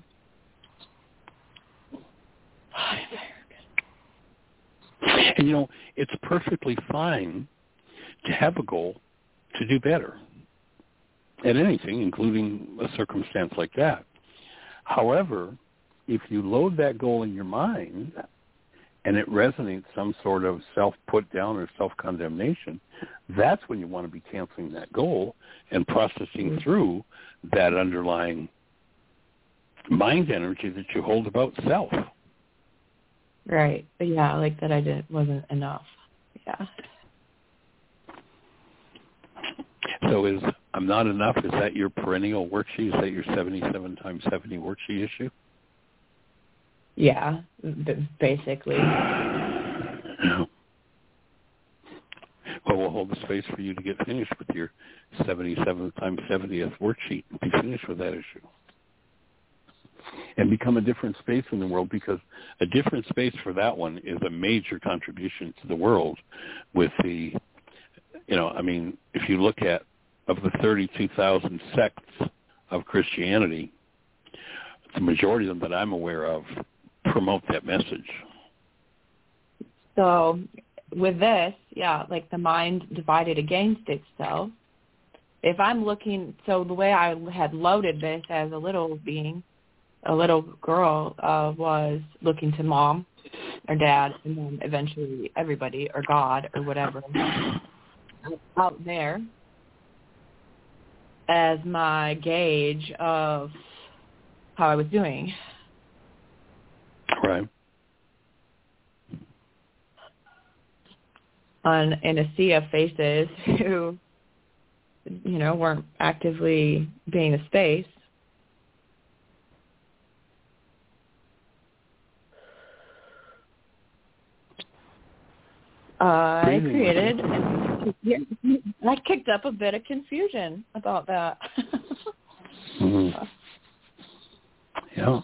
And, you know, it's perfectly fine to have a goal to do better. at anything, including a circumstance like that. However, if you load that goal in your mind and it resonates some sort of self-put-down or self-condemnation, that's when you want to be canceling that goal and processing through that underlying mind energy that you hold about self. Right. But yeah, like that I did wasn't enough. Yeah. So is I'm not enough, is that your perennial worksheet? Is that your seventy-seven times seventy worksheet issue? Yeah, b- basically. No. Well, we'll hold the space for you to get finished with your seventy-seven times seventieth worksheet and be finished with that issue. And become a different space in the world, because a different space for that one is a major contribution to the world with the, you know, I mean, if you look at, of the thirty-two thousand sects of Christianity, the majority of them that I'm aware of promote that message. So with this, yeah, like the mind divided against itself. If I'm looking, so the way I had loaded this as a little being, a little girl, uh, was looking to mom or dad, and then eventually everybody or God or whatever out there as my gauge of how I was doing. Right. On in a sea of faces who, you know, weren't actively being a space. I created, I kicked up a bit of confusion about that. Mm-hmm. Yeah.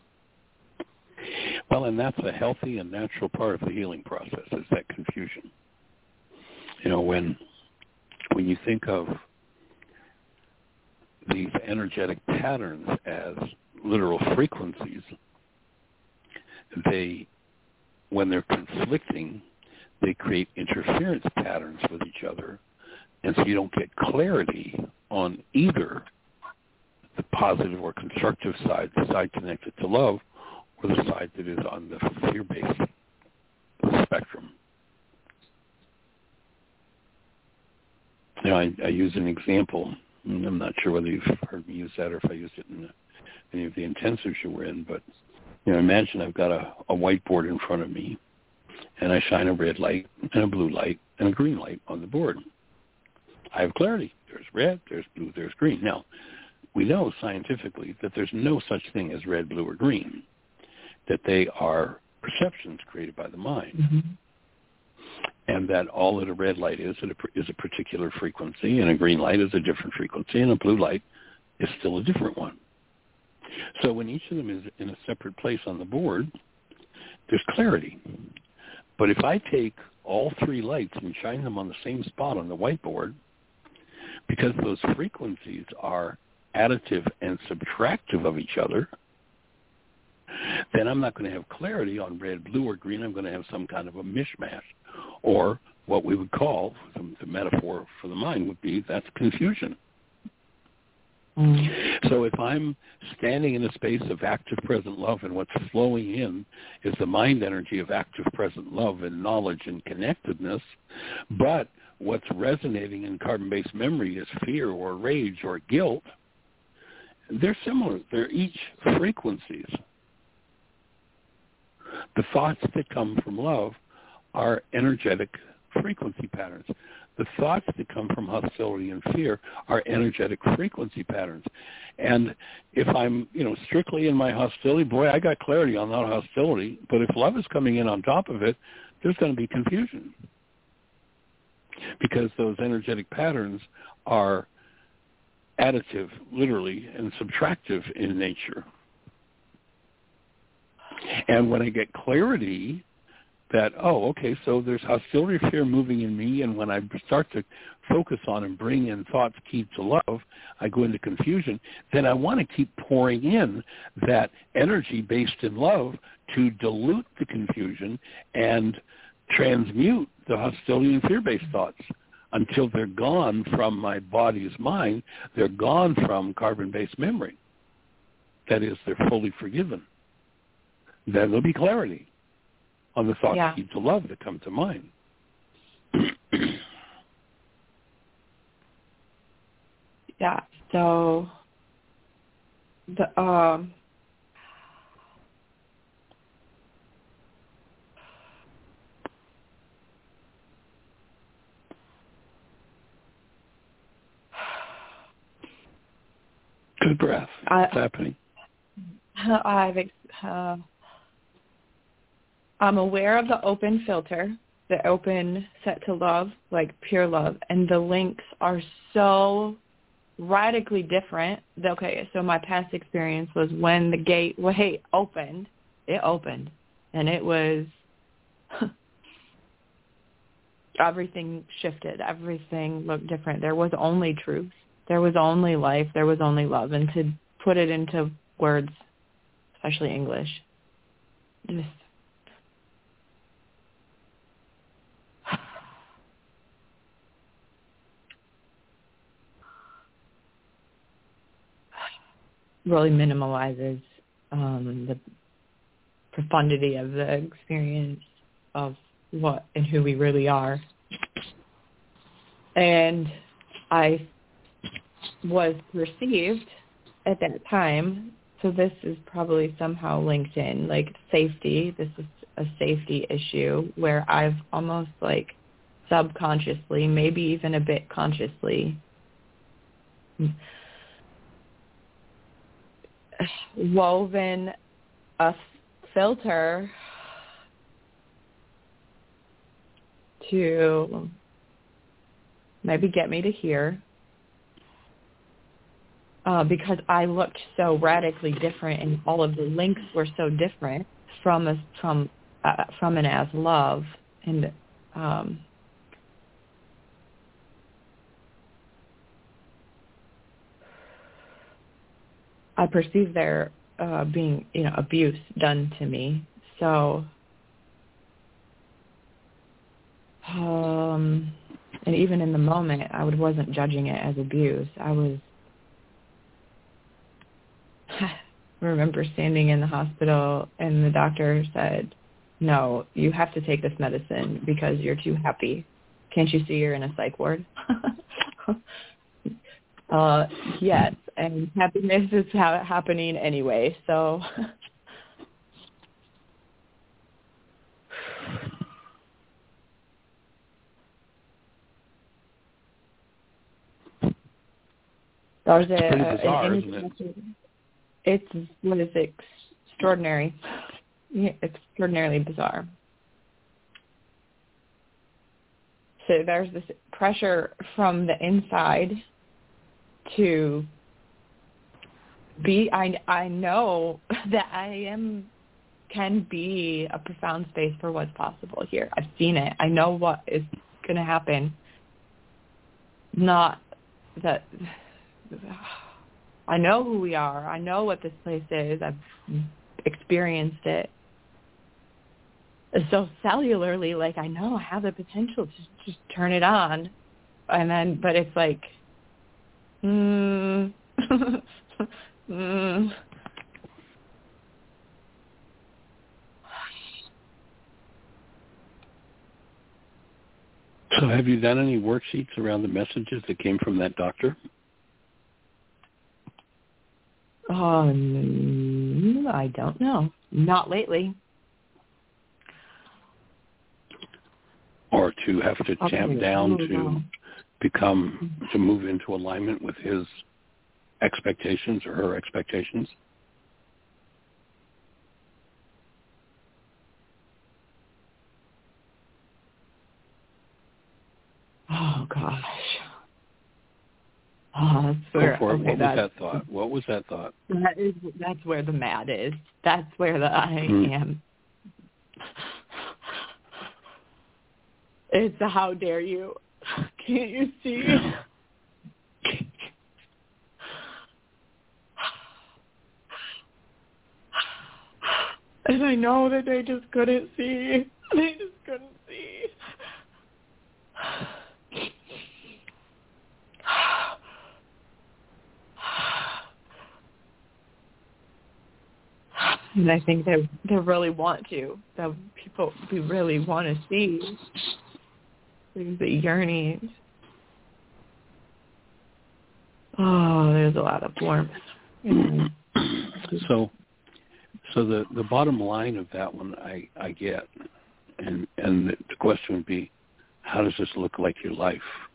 Well, and that's a healthy and natural part of the healing process, is that confusion. You know, when when you think of these energetic patterns as literal frequencies, they, when they're conflicting, they create interference patterns with each other, and so you don't get clarity on either the positive or constructive side, the side connected to love, or the side that is on the fear-based spectrum. You know, I, I use an example, and I'm not sure whether you've heard me use that or if I used it in any of the intensives you were in, but you know, imagine I've got a, a whiteboard in front of me, and I shine a red light and a blue light and a green light on the board. I have clarity. There's red, there's blue, there's green. Now, we know scientifically that there's no such thing as red, blue, or green, that they are perceptions created by the mind. Mm-hmm. And that all that a red light is is a particular frequency, and a green light is a different frequency, and a blue light is still a different one. So when each of them is in a separate place on the board, there's clarity. But if I take all three lights and shine them on the same spot on the whiteboard, because those frequencies are additive and subtractive of each other, then I'm not going to have clarity on red, blue, or green. I'm going to have some kind of a mishmash, or what we would call, the metaphor for the mind would be, that's confusion. Mm. So if I'm standing in a space of active present love, and what's flowing in is the mind energy of active present love and knowledge and connectedness, but what's resonating in carbon-based memory is fear or rage or guilt, they're similar. They're each frequencies. The thoughts that come from love are energetic frequency patterns. The thoughts that come from hostility and fear are energetic frequency patterns. And if I'm, you know, strictly in my hostility, boy, I got clarity on that hostility. But if love is coming in on top of it, there's going to be confusion. Because those energetic patterns are additive, literally, and subtractive in nature. And when I get clarity that, oh, okay, so there's hostility or fear moving in me, and when I start to focus on and bring in thoughts keyed to love, I go into confusion, then I want to keep pouring in that energy based in love to dilute the confusion and transmute the hostility and fear-based thoughts. until they're gone from my body's mind, they're gone from carbon-based memory. That is, they're fully forgiven. Then there'll be clarity on the thought yeah. seeds of love that come to mind. Yeah, so the um Good breath. What's I, happening? I've uh, I'm aware of the open filter, the open set to love, like pure love, and the links are so radically different. Okay, so my past experience was when the gateway opened, it opened, and it was, everything shifted. Everything looked different. There was only truth. There was only life. There was only love. And to put it into words, especially English, just really minimalizes um, the profundity of the experience of what and who we really are. And I was perceived at that time, so this is probably somehow linked in, like safety. This is a safety issue where I've almost like subconsciously, maybe even a bit consciously, woven a filter to maybe get me to hear, uh, because I looked so radically different and all of the links were so different from a, from uh, from an as love, and um, I perceive there uh, being, you know, abuse done to me. So, um, and even in the moment, I wasn't judging it as abuse. I was, I remember standing in the hospital and the doctor said, no, you have to take this medicine because you're too happy. Can't you see you're in a psych ward? Uh, yes, and happiness is ha- happening anyway, so. There's a, it's pretty a, bizarre, an isn't it? It's, what is it, extraordinary. Yeah, extraordinarily bizarre. So there's this pressure from the inside to be, I, I know that I am, can be a profound space for what's possible here. I've seen it. I know what is going to happen. Not that, I know who we are. I know what this place is. I've experienced it. So cellularly, like, I know I have the potential to just turn it on. And then, but it's like, mm, mm. So have you done any worksheets around the messages that came from that doctor? Um, I don't know. Not lately. Or to have to Okay. tamp down to become, to move into alignment with his expectations or her expectations? Oh, gosh. Oh, that's where, Go for it. okay, What was that's, that thought? What was that thought? That is, that's where the mad is. That's where the I Hmm. am. It's a how dare you. Can't you see? And I know that they just couldn't see. They just couldn't see. And I think they they really want to. That people we really want to see. There's the yearning. Oh, there's a lot of warmth. So, so the, the bottom line of that one, I, I get, and and the, the question would be, how does this look like your life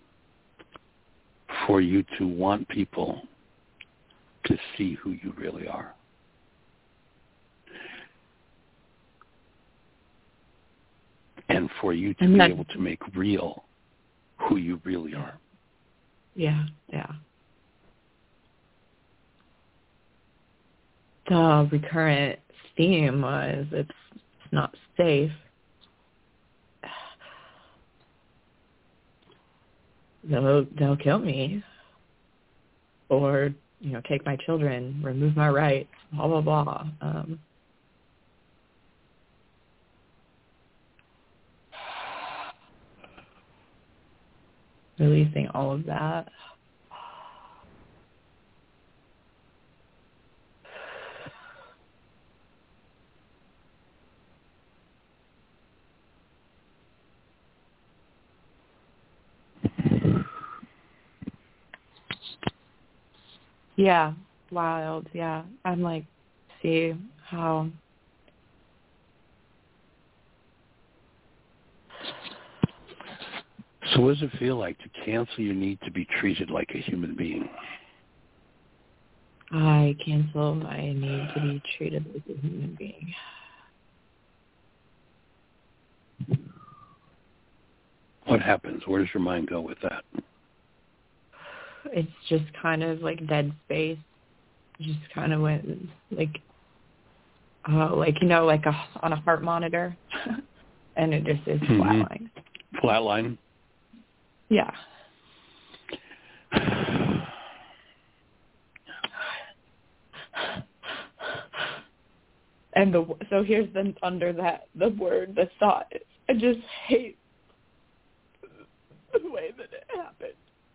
for you to want people to see who you really are? And for you to be able to make real who you really are. Yeah, yeah. The recurrent theme was it's, it's not safe. They'll they'll kill me, or you know, take my children, remove my rights, blah blah blah. Um, releasing all of that. Yeah, wild. Yeah, I'm like, see how. So what does it feel like to cancel your need to be treated like a human being? I cancel my need to be treated like a human being. What happens? Where does your mind go with that? It's just kind of like dead space. Just kind of went like, uh, like you know, like a on a heart monitor, and it just is mm-hmm. flatline. Flatline. Yeah. And the so here's the under that the word the thought. I just hate the way that it happened.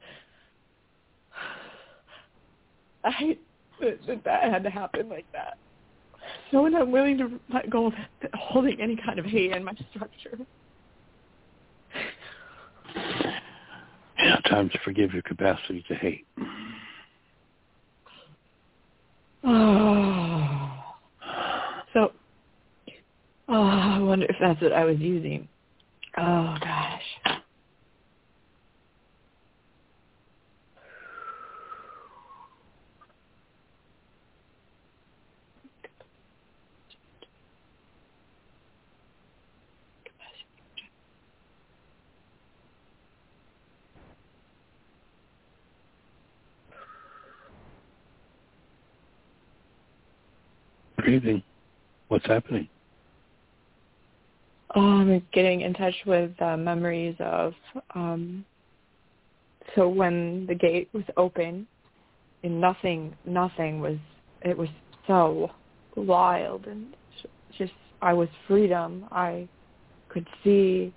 I hate that, that that had to happen like that. So when I'm willing to let go of holding any kind of hate in my structure. Yeah, time to forgive your capacity to hate. Oh. So, oh, I wonder if that's what I was using. Oh, gosh. Breathing. What's happening? Um, getting in touch with uh, memories of, um, so when the gate was open and nothing, nothing was, it was so wild and just, I was freedom. I could see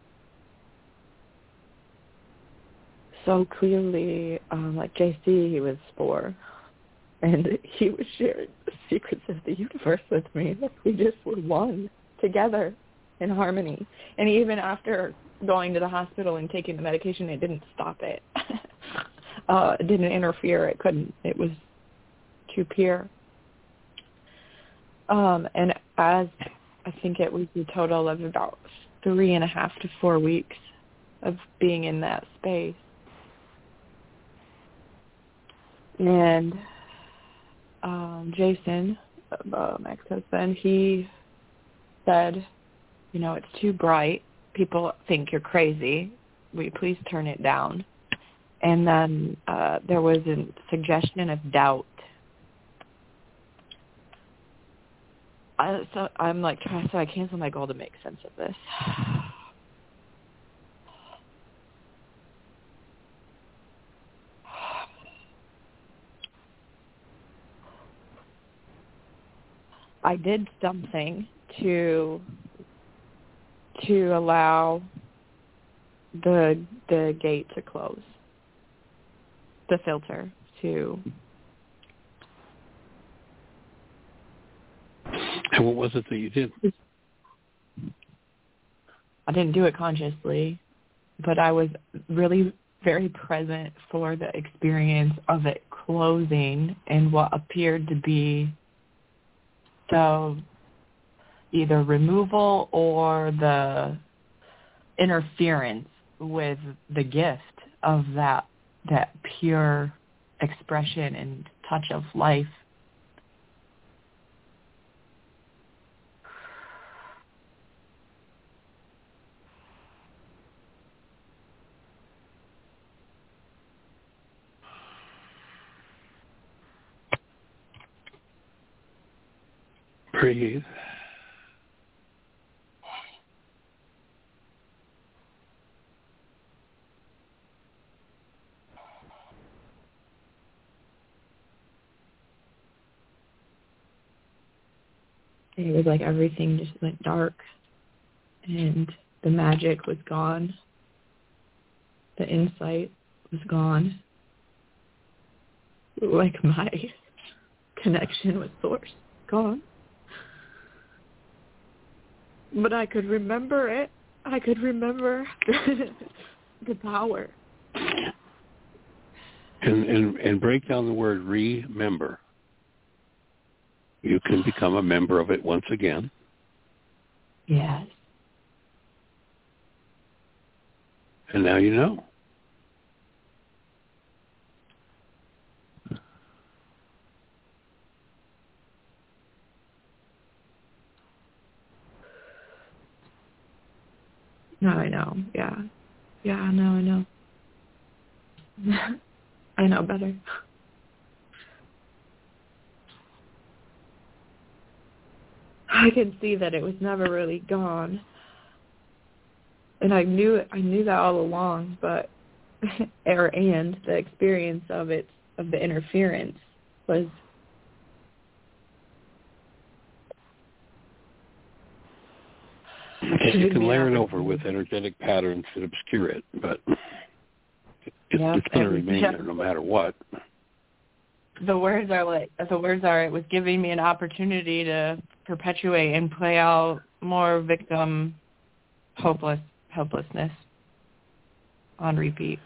so clearly, um, like J C, he was four, and he was sharing the secrets of the universe with me. Like we just were one together in harmony. And even after going to the hospital and taking the medication, it didn't stop it. uh, it didn't interfere. It couldn't. It was too pure. Um, and as I think it was a total of about three and a half to four weeks of being in that space. And um, Jason, uh, my ex-husband, he said, you know, it's too bright. People think you're crazy. Will you please turn it down? And then uh, there was a suggestion of doubt. I, so I'm like, so I cancel my goal to make sense of this. I did something to to allow the the gate to close, the filter to. And what was it that you did? I didn't do it consciously, but I was really very present for the experience of it closing and what appeared to be the either removal or the interference with the gift of that that pure expression and touch of life. Breathe. It was like everything just went dark and the magic was gone. The insight was gone. Like my connection with Source, gone. But I could remember it. I could remember the power. And, and and break down the word remember. You can become a member of it once again. Yes. And now you know. Now I know. Yeah. Yeah, now I know. I know better. I can see that it was never really gone. And I knew it, I knew that all along, but or and the experience of it of the interference was you can layer it over with energetic patterns that obscure it, but it, yep, it's going to remain yep. there no matter what. The words are like the words are. It was giving me an opportunity to perpetuate and play out more victim hopeless helplessness on repeat.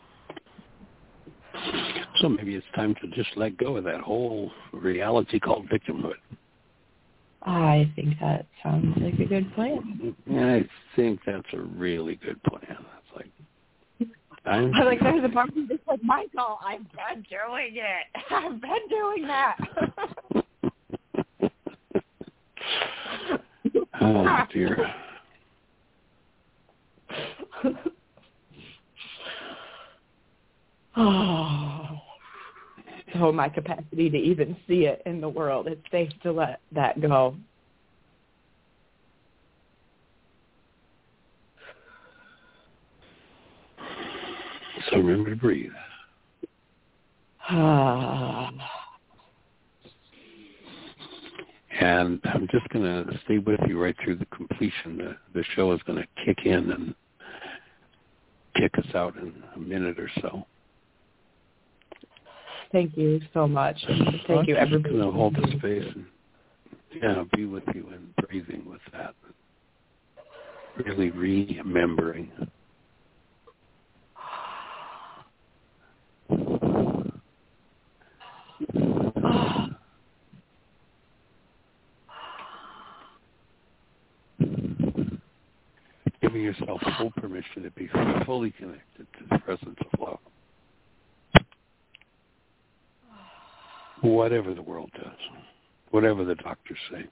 So maybe it's time to just let go of that whole reality called victimhood. I think that sounds like a good plan. I think that's a really good plan. It's like I'm I like there's a part of me that's like, Michael, I've been doing it. I've been doing that. Oh dear. Oh. So my capacity to even see it in the world, it's safe to let that go. So remember to breathe. And I'm just going to stay with you right through the completion. The, the show is going to kick in and kick us out in a minute or so. Thank you so much. And thank you, everybody. I'm going to hold the space and yeah, be with you and breathing with that. Really remembering. Giving yourself full permission to be fully connected to the presence of love. Whatever the world does, whatever the doctors say.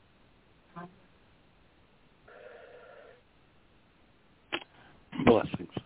Blessings.